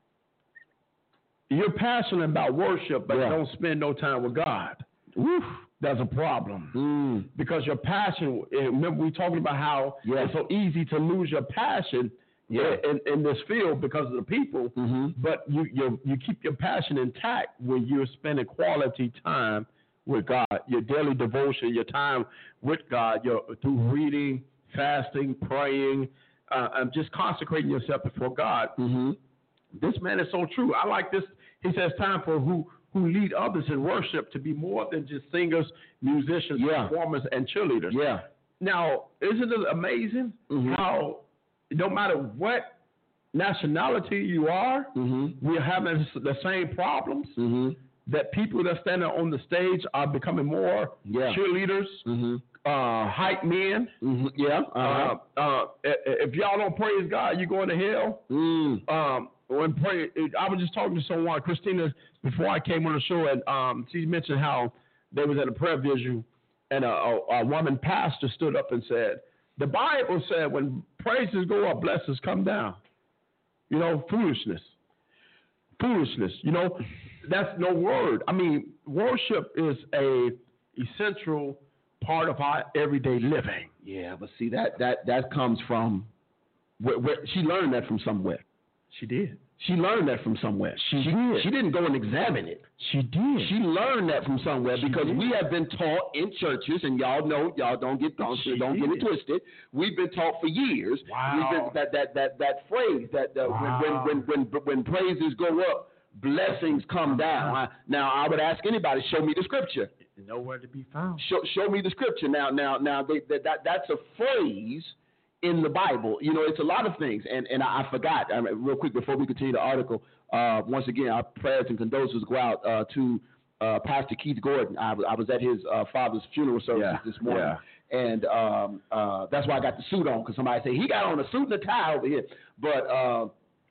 You're passionate about worship, but Yeah. don't spend no time with God. Woof. That's a problem. Mm. Because your passion, eh, remember we talking about how Yeah. it's so easy to lose your passion Yeah. in, in this field because of the people, Mm-hmm. but you, you you keep your passion intact when you're spending quality time with God, your daily devotion, your time with God, your through reading, fasting, praying, uh, and just consecrating yourself before God. Mm-hmm. This man is so true. I like this. He says time for who who lead others in worship to be more than just singers, musicians, Yeah. performers, and cheerleaders. Yeah. Now, isn't it amazing Mhm. how no matter what nationality you are, Mm-hmm. we're having the same problems, Mm-hmm. that people that stand on the stage are becoming more Yeah. cheerleaders, Mm-hmm. uh, hype men. Mm-hmm. Yeah. Uh-huh. Uh, uh, i- if y'all don't praise God, you're going to hell. Mm. Um, when pray, I was just talking to someone, Christina, before I came on the show, and um, she mentioned how they was at a prayer vigil, and a, a, a woman pastor stood up and said, "The Bible said when praises go up, blessings come down." You know, foolishness, foolishness. You know, that's no word. I mean, worship is a essential part of our everyday living. Yeah, but see that that that comes from where, where she learned that from somewhere. She did. She learned that from somewhere. She she, did. She didn't go and examine it. She did. She learned that from somewhere She because did. we have been taught in churches, and y'all know, y'all don't get don't, She don't get it did. twisted. We've been taught for years. Wow. We've been, that that that that phrase that uh, Wow. when, when when when when praises go up, blessings come down. I, now I would ask anybody, show me the scripture. Nowhere to be found. Show, show me the scripture. Now, now, now, they, that, that that's a phrase in the Bible. You know, it's a lot of things. And and I, I forgot, I mean, real quick, before we continue the article, uh, once again, our prayers and condolences go out uh, to uh, Pastor Keith Gordon. I, was- I was at his uh, father's funeral service Yeah, this morning. yeah. And um, uh, that's why I got the suit on, because somebody said, he got on a suit and a tie over here. But uh,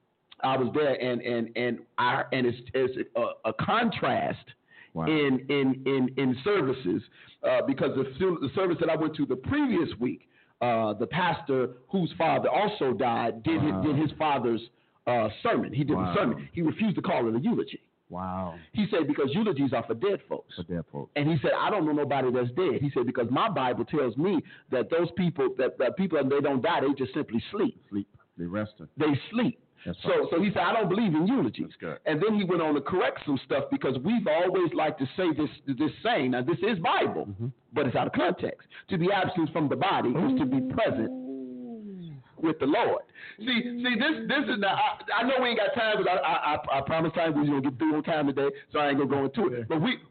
I was there, and and and I and it's, it's a, a contrast Wow. in in in in services uh, because the the service that I went to the previous week, uh, the pastor whose father also died did Wow. his, did his father's uh, sermon. He did Wow. the sermon. He refused to call it a eulogy. Wow. He said because eulogies are for dead folks. For dead folks. And he said, I don't know nobody that's dead. He said, because my Bible tells me that those people, that, that people, they don't die, they just simply sleep. Sleep. They rested. They sleep. That's So, right. so he said, I don't believe in eulogies. That's good. And then he went on to correct some stuff because we've always liked to say this this saying. Now, this is Bible, Mm-hmm. but it's out of context. To be absent from the body is to be present with the Lord. See, see, this this is now. I, I know we ain't got time, because I, I I I promise time we're gonna get through on time today, so I ain't gonna go into it. Yeah. But we we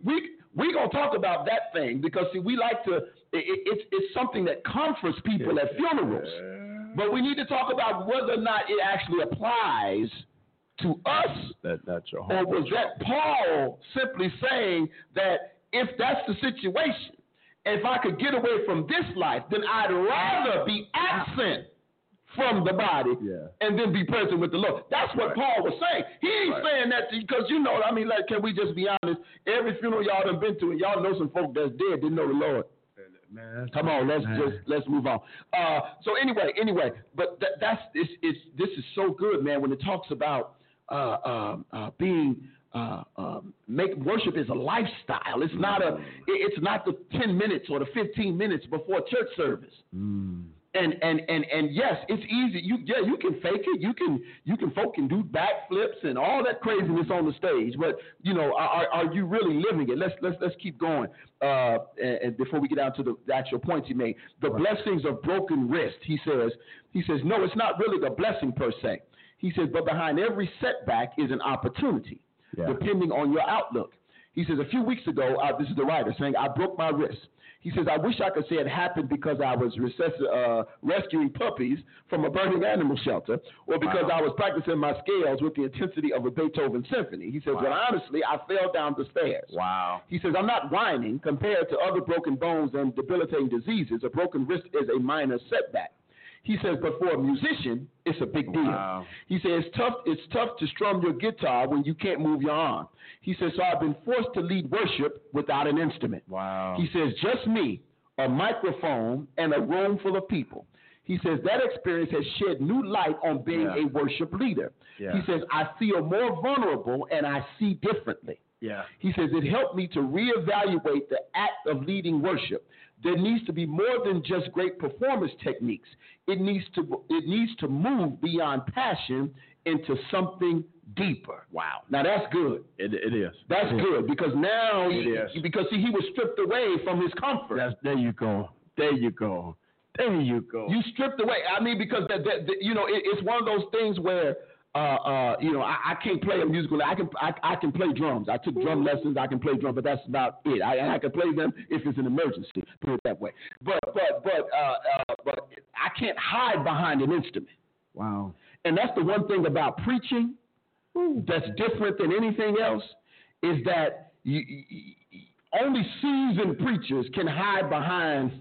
We're going to talk about that thing because, see, we like to, it, it's it's something that comforts people at funerals. But we need to talk about whether or not it actually applies to us. That, that's your or was that Paul simply saying that if that's the situation, if I could get away from this life, then I'd rather be absent from the body yeah. and then be present with the Lord. That's what right. Paul was saying. He ain't right. saying that because, you know, I mean, like, can we just be honest? Every funeral y'all done been to, and y'all know some folk that's dead didn't know the Lord. Man, Come on, let's man. just let's move on. Uh, so anyway, anyway, but th- that's it's, it's this is so good, man. When it talks about uh, uh, uh, being uh, uh, make worship is a lifestyle. It's not a it's not the ten minutes or the fifteen minutes before church service. Mm. And and and and yes, it's easy. You yeah, you can fake it. You can you can folk can do backflips and all that craziness on the stage. But you know, are are you really living it? Let's let's let's keep going. Uh, and, and before we get down to the, the actual points he made, the right. blessings of broken wrist. He says he says no, it's not really the blessing per se. He says, but behind every setback is an opportunity, yeah. depending on your outlook. He says a few weeks ago, uh, this is the writer saying, I broke my wrist. He says, I wish I could say it happened because I was recess- uh, rescuing puppies from a burning animal shelter or because wow. I was practicing my scales with the intensity of a Beethoven symphony. He says, wow. well, honestly, I fell down the stairs. Wow. He says, I'm not whining. Compared to other broken bones and debilitating diseases, a broken wrist is a minor setback. He says, but for a musician, it's a big deal. Wow. He says, it's tough, it's tough to strum your guitar when you can't move your arm. He says, so I've been forced to lead worship without an instrument. Wow. He says, just me, a microphone, and a room full of people. He says, that experience has shed new light on being yeah. a worship leader. Yeah. He says, I feel more vulnerable and I see differently. Yeah. He says, it helped me to reevaluate the act of leading worship. There needs to be more than just great performance techniques. It needs to it needs to move beyond passion into something deeper. Wow. Now that's good. It, it is. That's it good is. because now it he, is. because see, he was stripped away from his comfort. That's, there you go. There you go. There you go. You stripped away. I mean, because that, that, that, you know, it, it's one of those things where. Uh, uh, you know, I, I can't play a musical. I can, I, I can play drums. I took drum lessons. I can play drums, but that's about it. I, I can play them if it's an emergency. Put it that way. But, but, but, uh, uh, but I can't hide behind an instrument. Wow. And that's the one thing about preaching that's different than anything else is that you, you, only seasoned preachers can hide behind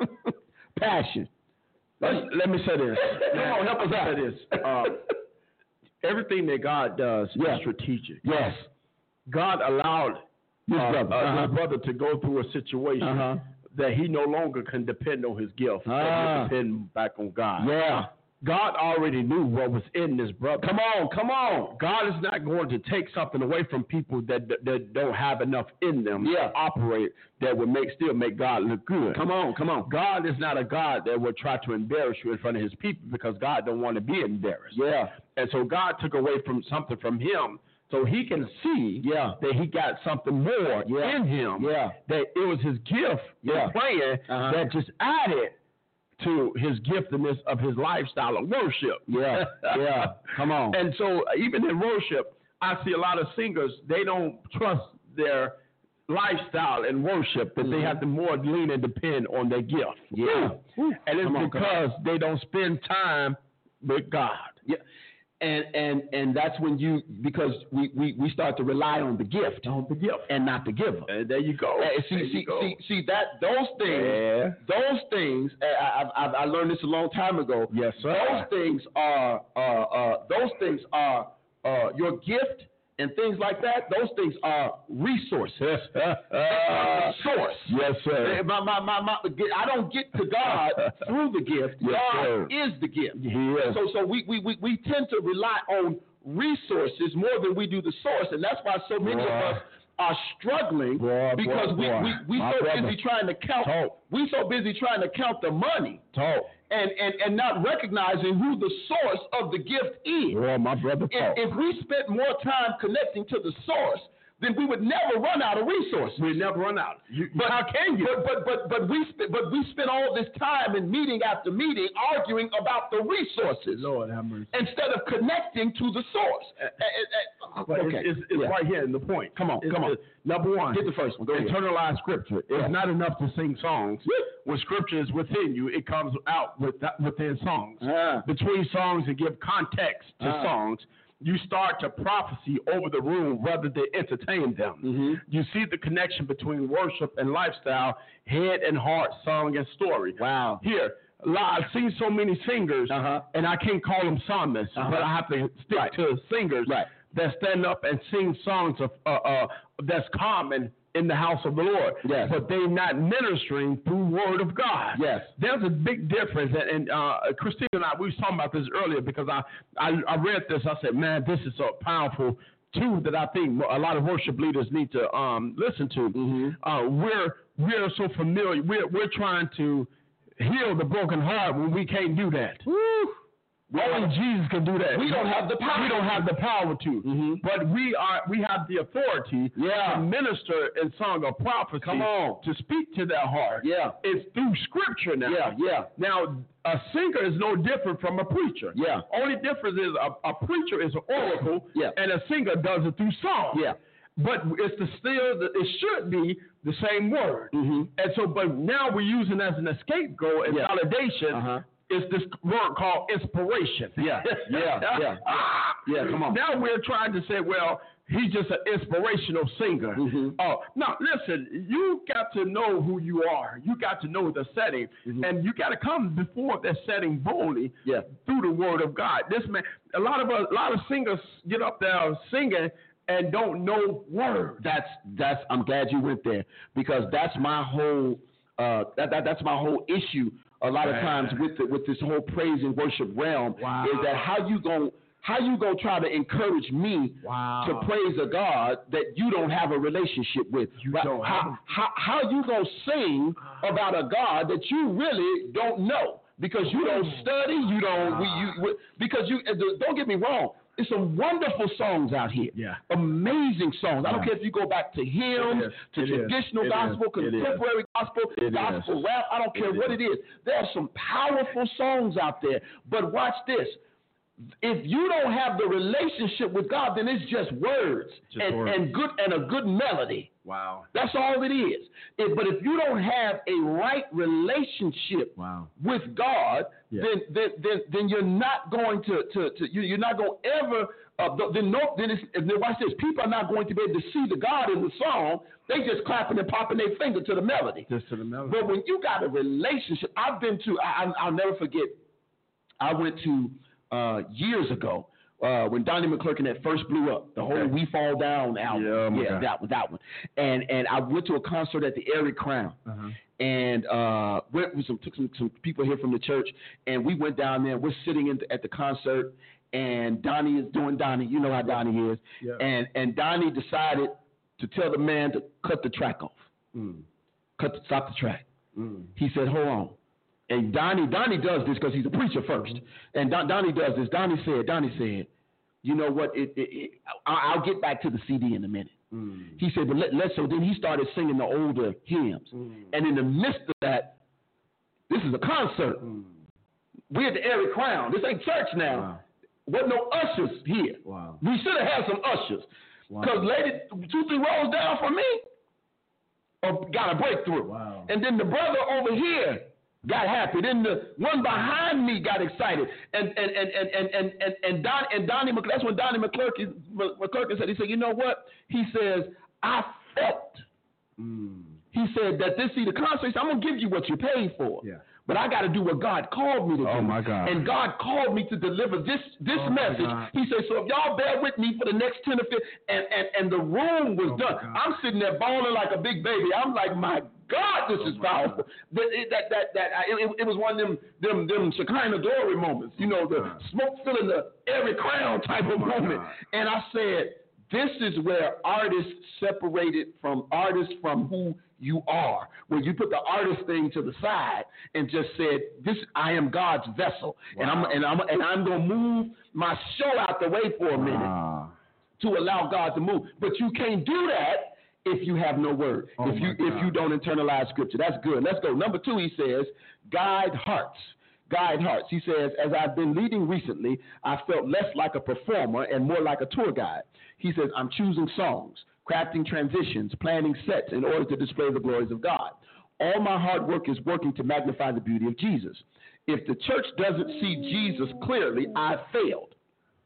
passion. Let's, let me say this. Come on, help us out. Say this. Uh, Everything that God does yeah. is strategic. Yes. God allowed his uh, brother, uh, uh-huh. his brother to go through a situation uh-huh. that he no longer can depend on his gift. Ah. He can depend back on God. Yeah. God already knew what was in this brother. Come on, come on. God is not going to take something away from people that that don't have enough in them yeah. to operate that would make still make God look good. Come on, come on. God is not a God that would try to embarrass you in front of his people because God don't want to be embarrassed. Yeah. And so God took away from something from him so he can see yeah. that he got something more yeah. in him. Yeah. That it was his gift yeah. in playing uh-huh. that just added to his giftedness of his lifestyle of worship. Yeah, yeah, come on. And so even in worship, I see a lot of singers, they don't trust their lifestyle in worship, that mm-hmm. they have to more lean and depend on their gift. Yeah. And it's come because on, they don't spend time with God. Yeah. And and and that's when you because we, we, we start to rely on the gift, on the gift, and not the giver. And there you go. Uh, see, there see, you go. see, see that those things, yeah. those things. I, I, I learned this a long time ago. Yes, sir. Those things are uh, uh, those things are uh, your gift and things like that. Those things are resources. uh, source. Yes, sir. My, my, my, my, I don't get to God through the gift. Yes, God sir. is the gift. He is. So, so we, we, we, we tend to rely on resources more than we do the source, and that's why so many boy. of us are struggling boy, because boy, we boy. we we My so brother. busy trying to count. Talk. We so busy trying to count the money. Talk. And, and, and not recognizing who the source of the gift is. Boy, my brother talk. If, if we spent more time connecting to the source, then we would never run out of resources. We never run out. You, but how can you? But but but but we sp- but we spend all this time in meeting after meeting arguing about the resources. Lord have mercy. Instead of connecting to the source. Uh, uh, uh, But okay. it's, it's, it's yeah. right here in the point. Come on, It's, come on. it's- number one, Get the first one. Go ahead. internalized scripture. It's Yeah. not enough to sing songs. When scripture is within you, it comes out with that, within songs. Ah. Between songs and give context to Ah. songs, you start to prophecy over the room rather than entertain them. Mhm. You see the connection between worship and lifestyle, head and heart, song and story. Wow. Here, a lot- I've seen so many singers, Uh-huh. and I can't call them psalmists, Uh-huh. but I have to stick Right. to singers Right. that stand up and sing songs of uh, uh, that's common in the house of the Lord. Yes. But they're not ministering through Word of God. Yes. There's a big difference, and, and uh, Christina and I, we was talking about this earlier because I, I, I read this. I said, man, this is so powerful tool that I think a lot of worship leaders need to um, listen to. Mm-hmm. Uh, we're we're so familiar. We're we're trying to heal the broken heart when we can't do that. Woo. Only Jesus can do that. We don't have the power. We don't have the power to. Mhm. But we are. We have the authority Yeah. to minister in song of prophecy. Come on. To speak to their heart. Yeah. It's through Scripture now. Yeah, yeah. Now, a singer is no different from a preacher. Yeah. Only difference is a, a preacher is an oracle. Yeah. And a singer does it through song. Yeah. But it's the still. It should be the same word. Mhm. And so, but now we're using as an scapegoat and Yeah. validation. Uh-huh. It's this word called inspiration. Yeah, yeah, yeah. Ah! Yeah, come on. Now we're trying to say, well, he's just an inspirational singer. Mhm. Oh, now listen, you got to know who you are. You got to know the setting, Mhm. and you got to come before that setting boldly Yeah. through the Word of God. This man, a lot of us, a lot of singers get up there singing and don't know words. That's that's. I'm glad you went there because that's my whole. Uh, that, that that's my whole issue. A lot of Right. times with the, with this whole praise and worship realm Wow. is that how you going how you gonna try to encourage me Wow. to praise a God that you don't have a relationship with? You Right? don't how, have- how how you gonna sing about a God that you really don't know because you don't study, you don't we, you because you don't get me wrong. It's some wonderful songs out here. Yeah. Amazing songs. I don't Yeah. care if you go back to hymns, It is. to It is. traditional It gospel, is. It is. contemporary gospel, It gospel is. rap. I don't care It what is. it is. There are some powerful songs out there. But watch this. If you don't have the relationship with God, then it's just words, Just and, words. and good and a good melody. Wow. That's all it is. If, but if you don't have a right relationship Wow. with God, Yeah. then, then then then you're not going to to, to you, you're not going to ever. Uh, then no, then, it's, then watch this. People are not going to be able to see the God in the song. They just clapping and popping their finger to the melody. Just to the melody. But when you got a relationship, I've been to. I, I'll never forget. I went to uh, years ago. Uh, when Donnie McClurkin had first blew up, the whole Okay. "We Fall Down" album, Yeah, oh my God. that one, that one, and and I went to a concert at the Airy Crown, Uh-huh. and uh, went with some took some, some people here from the church, and we went down there. We're sitting in the, at the concert, and Donnie is doing Donnie. You know how Donnie is, Yeah. and and Donnie decided to tell the man to cut the track off, Mm. cut the, stop the track. Mm. He said, "Hold on." And Donnie, Donnie does this because he's a preacher first. And Don, Donnie does this. Donnie said, Donnie said, you know what? It, it, it, I, I'll get back to the C D in a minute. Mm. He said, but let, let's. So then he started singing the older hymns. Mm. And in the midst of that, this is a concert. Mm. We're at the Airy Crown. This ain't church now. Wow. Wasn't no ushers here. Wow. We should have had some ushers. Wow. Because lady, two, three rows down from me, uh, got a breakthrough. Wow. And then the brother over here got happy. Then the one behind me got excited. And and and and and and and, and Don and Donnie McClurkin, that's when Donnie McClurkin, McClurkin said, he said, you know what? He says, I felt. Mm. He said that this see the concert, he said, I'm gonna give you what you paid for. Yeah. But I got to do what God called me to do. Oh, my God. And God called me to deliver this this Oh, my message. God. He said, so if y'all bear with me for the next ten or fifteen, and, and, and the room was Oh, my done. God. I'm sitting there bawling like a big baby. I'm like, my God, this Oh, is my powerful. That, it- that, that, that, I- it, it was one of them, them, them Shekinah glory moments. You know, the God. smoke filling the every crown type of Oh, my moment. God. And I said, this is where artists separated from artists from who you are, where you put the artist thing to the side and just said, "This, I am God's vessel, and I'm Wow. and I'm and I'm gonna move my show out the way for a minute Wow. to allow God to move." But you can't do that if you have no word, Oh, if you my if God. you don't internalize scripture. That's good. Let's go. Number two, he says, guide hearts. guide hearts. He says, as I've been leading recently, I felt less like a performer and more like a tour guide. He says, I'm choosing songs, crafting transitions, planning sets in order to display the glories of God. All my hard work is working to magnify the beauty of Jesus. If the church doesn't see Jesus clearly, I've failed.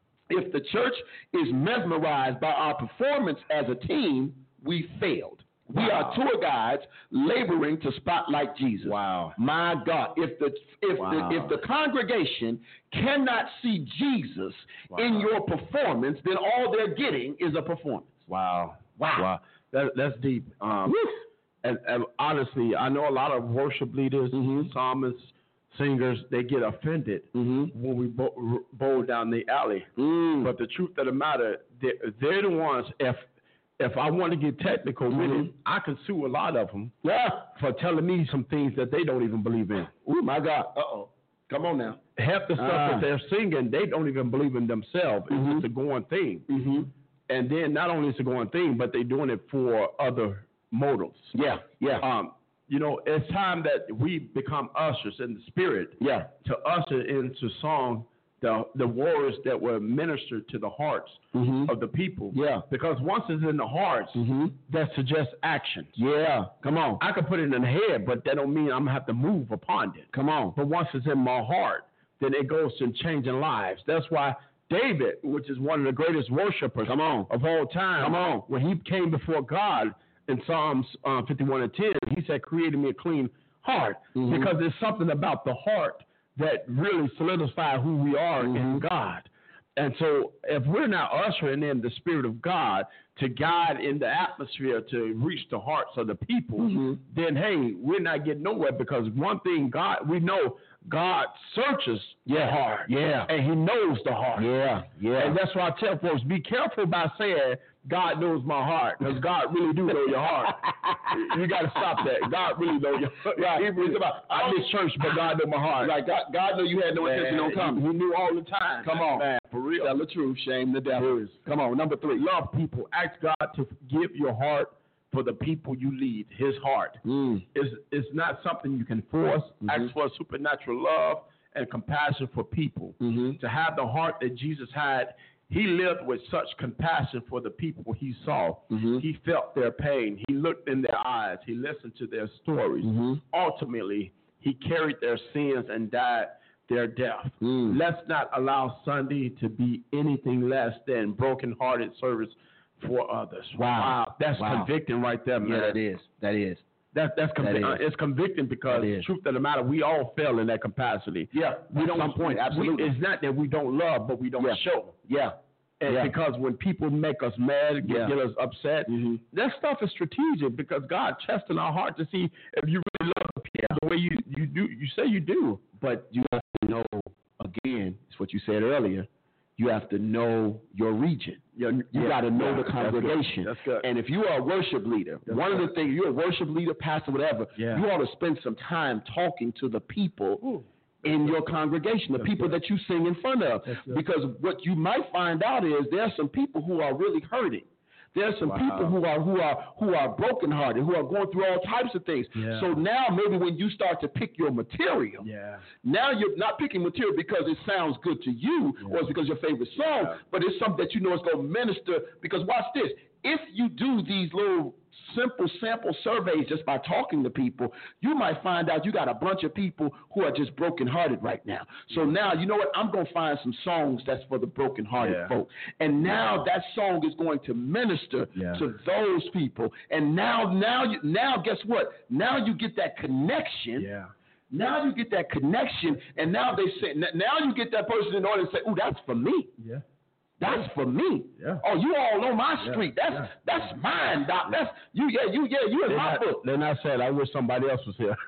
If the church is mesmerized by our performance as a team, we failed. We wow. are tour guides laboring to spotlight Jesus. Wow. My God. If the if wow. the if the congregation cannot see Jesus wow. in your performance, then all they're getting is a performance. Wow. Wow. Wow. That, that's deep. Um, and, and honestly, I know a lot of worship leaders, mm-hmm. psalmists, singers, they get offended mm-hmm. when we bowl, bowl down the alley. Mm. But the truth of the matter, they're, they're the ones, if If I want to get technical mm-hmm. with it, I can sue a lot of them yeah. for telling me some things that they don't even believe in. Oh, my God. Uh-oh. Come on now. Half the stuff uh. that they're singing, they don't even believe in themselves. Mm-hmm. It's just a going thing. Mm-hmm. And then not only is it a going thing, but they're doing it for other motives. Yeah, yeah. Um, you know, it's time that we become ushers in the spirit yeah. to usher into song The, the words that were ministered to the hearts mm-hmm. of the people. Yeah. Because once it's in the hearts, mm-hmm. that suggests action. Yeah. Come on. I can put it in the head, but that don't mean I'm going to have to move upon it. Come on. But once it's in my heart, then it goes to changing lives. That's why David, which is one of the greatest worshipers Come on. of all time, Come on. when he came before God in Psalms uh, fifty-one and ten, he said, created me a clean heart. Mm-hmm. Because there's something about the heart that really solidify who we are mm-hmm. in God. And so if we're not ushering in the Spirit of God to guide in the atmosphere to reach the hearts of the people, mm-hmm. then, hey, we're not getting nowhere, because one thing God, we know God searches yeah. the heart. Yeah. And he knows the heart. Yeah. Yeah. And that's why I tell folks, be careful by saying, God knows my heart, because God really do know your heart. You got to stop that. God really know your heart. Right. It's about, I miss church, but God know my heart. Right. God, God knew you had no intention on coming. He knew all the time. Come on. Man, for real. Tell the truth, shame the devil. Come on. Number three. Love people. Ask God to give your heart for the people you lead. His heart. Mm. It's, it's not something you can force. Mm-hmm. Ask for supernatural love and compassion for people. Mm-hmm. To have the heart that Jesus had, he lived with such compassion for the people he saw. Mm-hmm. He felt their pain. He looked in their eyes. He listened to their stories. Mm-hmm. Ultimately, he carried their sins and died their death. Mm. Let's not allow Sunday to be anything less than brokenhearted service for others. Wow. wow. That's wow. convicting right there, man. Yeah, that is. That is. That, that's convi- that is. Uh, it's convicting because the truth of the matter, we all fail in that capacity. Yeah, we don't. Some point, absolutely. We, it's not that we don't love, but we don't yeah. show. Yeah, and yeah. because when people make us mad, get, yeah. get us upset, mm-hmm. that stuff is strategic, because God tests in our heart to see if you really love the people the way you, you do. You say you do, but you have to know. Again, it's what you said earlier. You have to know your region. You, you yeah, got to know yeah, the congregation. That's good. That's good. And if you are a worship leader, that's one good. of the things, you're a worship leader, pastor, whatever, yeah. you ought to spend some time talking to the people Ooh. in your congregation, the that's people good. that you sing in front of. Because what you might find out is there are some people who are really hurting. There's some wow. people who are who are who are brokenhearted, who are going through all types of things. Yeah. So now maybe when you start to pick your material, yeah. now you're not picking material because it sounds good to you yeah. or it's because your favorite song, yeah. but it's something that you know is going to minister. Because watch this. If you do these little simple sample surveys just by talking to people, you might find out you got a bunch of people who are just brokenhearted right now. So now, you know what? I'm going to find some songs that's for the brokenhearted yeah. folk. And now that song is going to minister yeah. to those people. And now, now, you, now, guess what? Now you get that connection. Yeah. Now you get that connection, and now they say, now you get that person in order and say, "Ooh, that's for me." Yeah. That's for me. Yeah. Oh, you all know my street. Yeah. That's yeah. that's mine, Doc. That's you. Yeah, you. Yeah, you in my not, book. Then I said, I wish somebody else was here.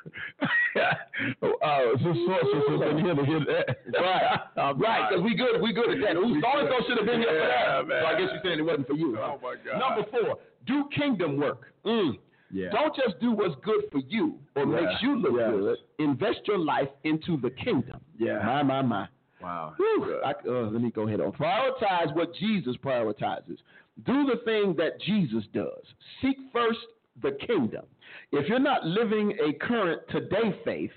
uh, some sources have been here to hear that. Right, right. Because we good. We good at that. Who so and so should have been here yeah, for that. Man. So I guess you're saying it wasn't for you. Oh my God. Number four, do kingdom work. Mm. Yeah. Don't just do what's good for you or yeah. makes you look yes. good. Invest your life into the kingdom. Yeah. My, my, my. Wow. I, uh, let me go ahead on. Prioritize what Jesus prioritizes. Do the thing that Jesus does. Seek first the kingdom. If you're not living a current today faith,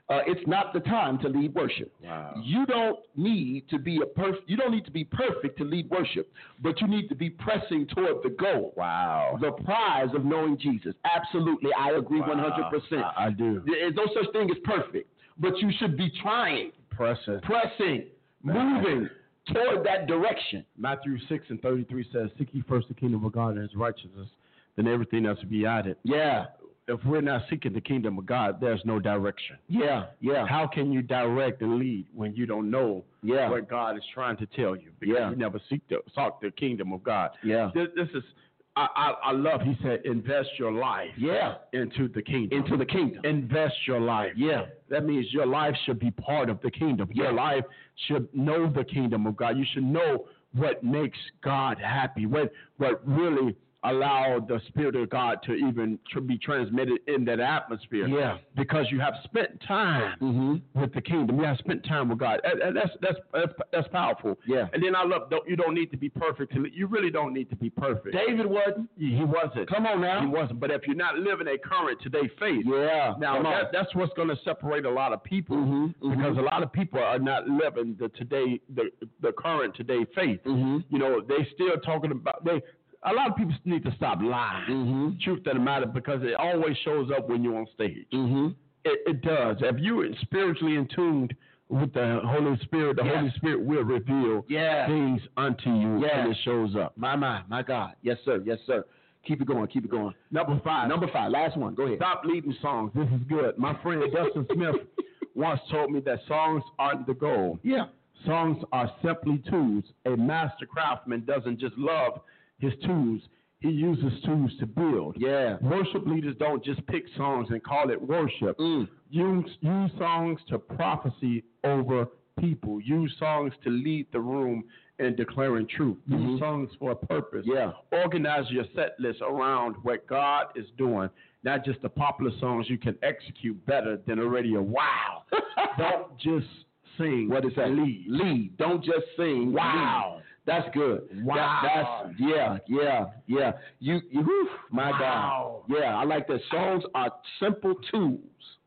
Uh, it's not the time to lead worship. Wow. You don't need to be a perf- You don't need to be perfect to lead worship, but you need to be pressing toward the goal. Wow. The prize of knowing Jesus. Absolutely, I agree Wow. one hundred percent. I, I do. There's no such thing as perfect, but you should be trying, Pressing. pressing, Man. moving toward that direction. Matthew six and thirty-three says, "Seek ye first the kingdom of God and His righteousness, then everything else will be added." Yeah, If we're not seeking the kingdom of God, there's no direction. yeah, yeah. How can you direct and lead when you don't know Yeah. what God is trying to tell you? Because Yeah. you never seek the, sought the kingdom of God. Yeah. This, this is, I, I, I love, he said, invest your life Yeah, into the kingdom. into the kingdom. Invest your life. Yeah. That means your life should be part of the kingdom. Yeah. Your life should know the kingdom of God. You should know what makes God happy, what what really allowed the Spirit of God to even tr- be transmitted in that atmosphere. Yeah. Because you have spent time Mm-hmm. with the kingdom. You have spent time with God. And, and that's, that's that's that's powerful. Yeah. And then I love, don't, you don't need to be perfect. To, you really don't need to be perfect. David wasn't. He he wasn't. Come on now. He wasn't. But if you're not living a current today faith, Yeah. now Come on. that, that's what's going to separate a lot of people, Mhm, mhm. because a lot of people are not living the today, the the current today faith. Mhm. You know, they still talking about they. A lot of people need to stop lying. Mhm. Truth of the matter, because it always shows up when you're on stage. Mm-hmm. It, it does. If you are spiritually in tune with the Holy Spirit, the Yes. Holy Spirit will reveal Yeah. things unto you, Yeah. and it shows up. My, my, my God. Yes, sir. Yes, sir. Keep it going. Keep it going. Number five. Number five. Last one. Go ahead. Stop leading songs. This is good. My friend Dustin Smith once told me that songs aren't the goal. Yeah. Songs are simply tools. A master craftsman doesn't just love his tools. He uses tools to build. Yeah. Worship leaders don't just pick songs and call it worship. Mm. Use, use songs to prophecy over people. Use songs to lead the room in declaring truth. Mhm. Use songs for a purpose. Yeah. Organize your set list around what God is doing, not just the popular songs you can execute better than a radio. Wow. Don't just sing. What is that? Lead. Lead. Don't just sing. Wow. Lead. That's good. Wow. That, that's yeah, yeah, yeah. You, you whew, my Wow. God. Yeah, I like that. Songs are simple tools,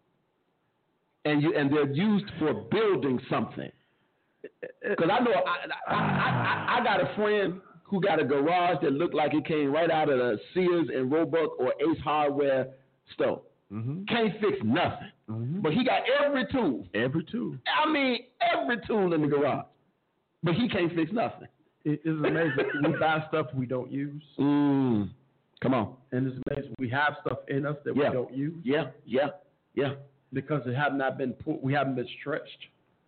and you and they're used for building something. Because I know I I, I I I got a friend who got a garage that looked like it came right out of the Sears and Roebuck or Ace Hardware store. Mm-hmm. Can't fix nothing, Mm-hmm. but he got every tool. Every tool. I mean, every tool in the garage, but he can't fix nothing. It is amazing. We buy stuff we don't use, Mm. Come on. and it's amazing we have stuff in us that Yeah. we don't use Yeah, yeah, yeah. because it have not been put, we haven't been stretched,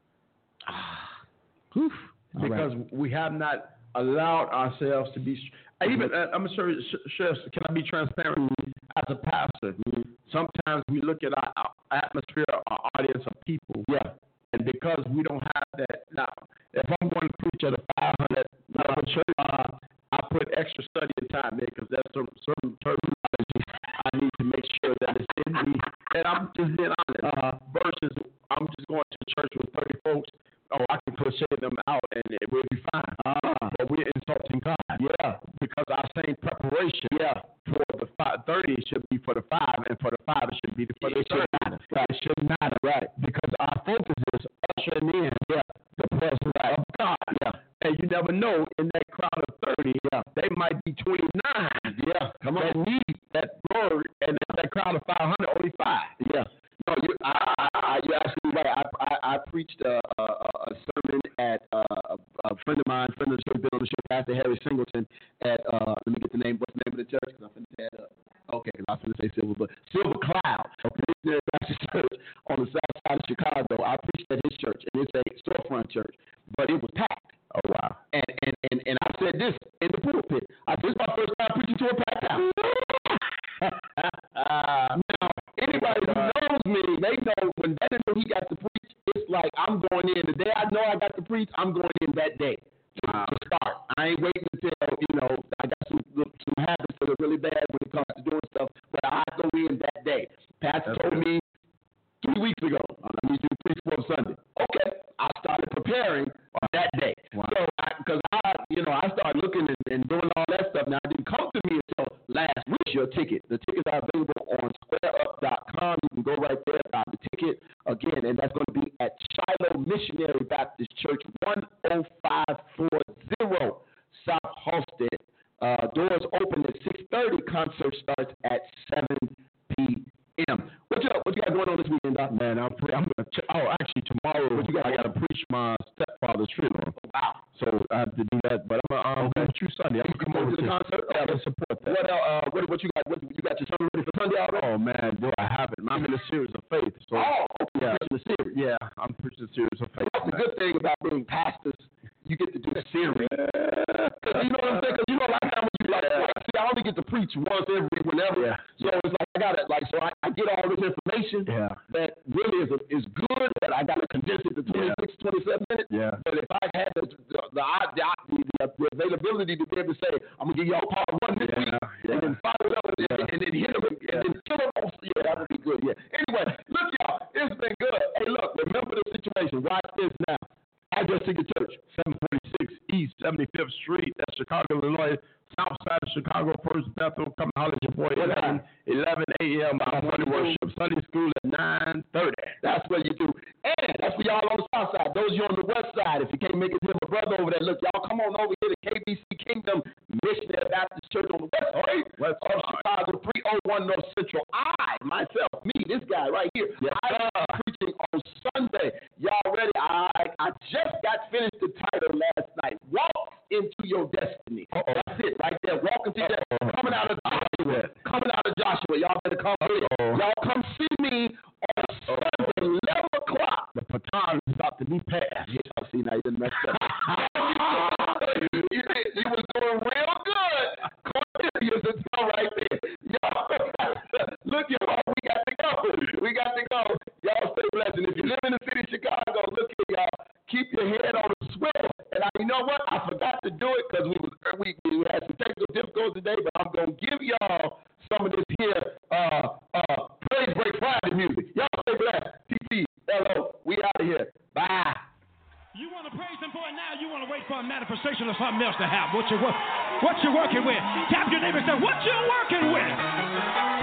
Oof. All because right. we have not allowed ourselves to be. I even uh, I'm sure. Sure, can I be transparent as a pastor? Sometimes we look at our, our atmosphere, our audience of people, Yeah. and because we don't have that now. If I'm going to preach at a five hundred level church, uh, I put extra study and time in because there's some certain terminology I need to make sure that it's in me. And I'm just being honest. Uh, versus I'm just going to church with thirty folks. Oh, I can cliche them out and it will be fine. Ah. But we're insulting God. Yeah. Because our same preparation Yeah. for the five, thirty should be for the five, and for the five it should be for the It should thirty. matter. Right. It should matter. Right. Because our focus is ushering in Yeah. the presence of God. Yeah. And you never know, in that crowd of thirty, Yeah. they might be twenty-nine Yeah. Come that on. need that glory, and in that crowd of five hundred, only five. Yeah. No, you, I, I, I, you're absolutely right. I, I, I preached a, a, a sermon at uh, a, a friend of mine, friend of the church, been on the show, Pastor Harry Singleton, at, uh, let me get the name, what's the name of the church? Because I'm finna tear it up. Okay, because I was going to say Silver, but Silver Cloud. Okay, there Baptist Church on the south side of Chicago. I preached at his church, and it's a storefront church, but it was packed. Oh, wow. And, and, and, and I said this in the pulpit. I said, this is my first time preaching to a packed house. Now, anybody who knows me, they know when Daddy knew he got to preach, it's like I'm going in. The day I know I got to preach, I'm going in that day to, Wow. to start. I ain't waiting until, you know, I got some, some habits that are really bad when it comes to doing stuff, but I go in that day. Pastor That's told good. me three weeks ago, I need you to preach for Sunday. Okay, I started preparing on that day. Wow. So, because I, I, you know, I started looking and, and doing all that stuff. Now, it didn't come to me until last week. Your ticket. The tickets are available on square up dot com. You can go right there, buy the ticket again, and Baptist Church, one oh five forty South Halstead. Uh, doors open at six thirty. Concert starts at seven p.m. What you, what you got going on this weekend, Doc? Man, I'm, pre- I'm gonna. Ch- oh, actually, tomorrow What you got? I got to preach my stepfather's funeral. Wow. So I have to do that. But I'm gonna um, Okay. go with you Sunday. I'm You gonna come go over to the concert? Yeah, I'm gonna support that. What, uh, what, what you got? What, you got your son ready for Sunday already? Oh man, do I have it? I'm in the series of faith. So Oh, yeah, the series. yeah, I'm preaching the series of faith. That's the good thing about being pastors. You get to do a series. Cause you know what I'm saying? Because you know, a lot of times when you like, well, see, I only get to preach once every whenever. Yeah. So it's like I got it. Like, so I, I get all this information Yeah. that really is is good, but I got to condense it to twenty-six, twenty-seven minutes. Yeah. But if I had the the, the, the, the, the availability to be able to say, I'm gonna give y'all part one this Yeah, week, yeah. and then follow it up, and, Yeah. and then hit them, and, and then kill them. off. Yeah, that would be good. Yeah. Anyway, look, y'all, it's been good. Hey, look, remember the situation. Watch this now. Address to your church. seven forty-six East seventy-fifth Street. That's Chicago, Illinois. South side of Chicago, First Bethel. Come holler at your boy. What eleven, eleven a.m. Our morning worship. Sunday school at nine thirty. That's what you do. And that's for y'all on the south side. Those of you on the west side, if you can't make it to my brother over there, look, y'all come on over here to K B C Kingdom Missionary Baptist Church on the west side West of side. Chicago, three oh one North Central. I, myself, me, this guy right here, Yes, I sir. am preaching on Sunday. Y'all ready? I, I just got finished the title last night. Walk into your destiny. Uh-oh. That's it right there. Walk into your Uh-oh. coming out of Joshua. Coming out of Joshua. Y'all better come here. Uh-oh. Y'all come see me on Sunday, eleven o'clock. The baton is about to be passed. Yeah, see, now you didn't mess up. you, you, you was doing real good. Cornelius is all right there. Y'all, look, y'all, we got to go. We got to go. Y'all stay blessed. And if you live in the city of Chicago, look at y'all. Keep your head on the swivel. And I, you know what? I forgot to do it because we, was, we, we had some technical difficulties today, but I'm going to give y'all some of this here uh, uh, Praise Break Friday music. Y'all stay blessed. T T, hello. We out of here. Bye. You want to praise him for it now? You want to wait for a manifestation or something else to happen? What you what you working with? Tap your neighbor and say, what you working with?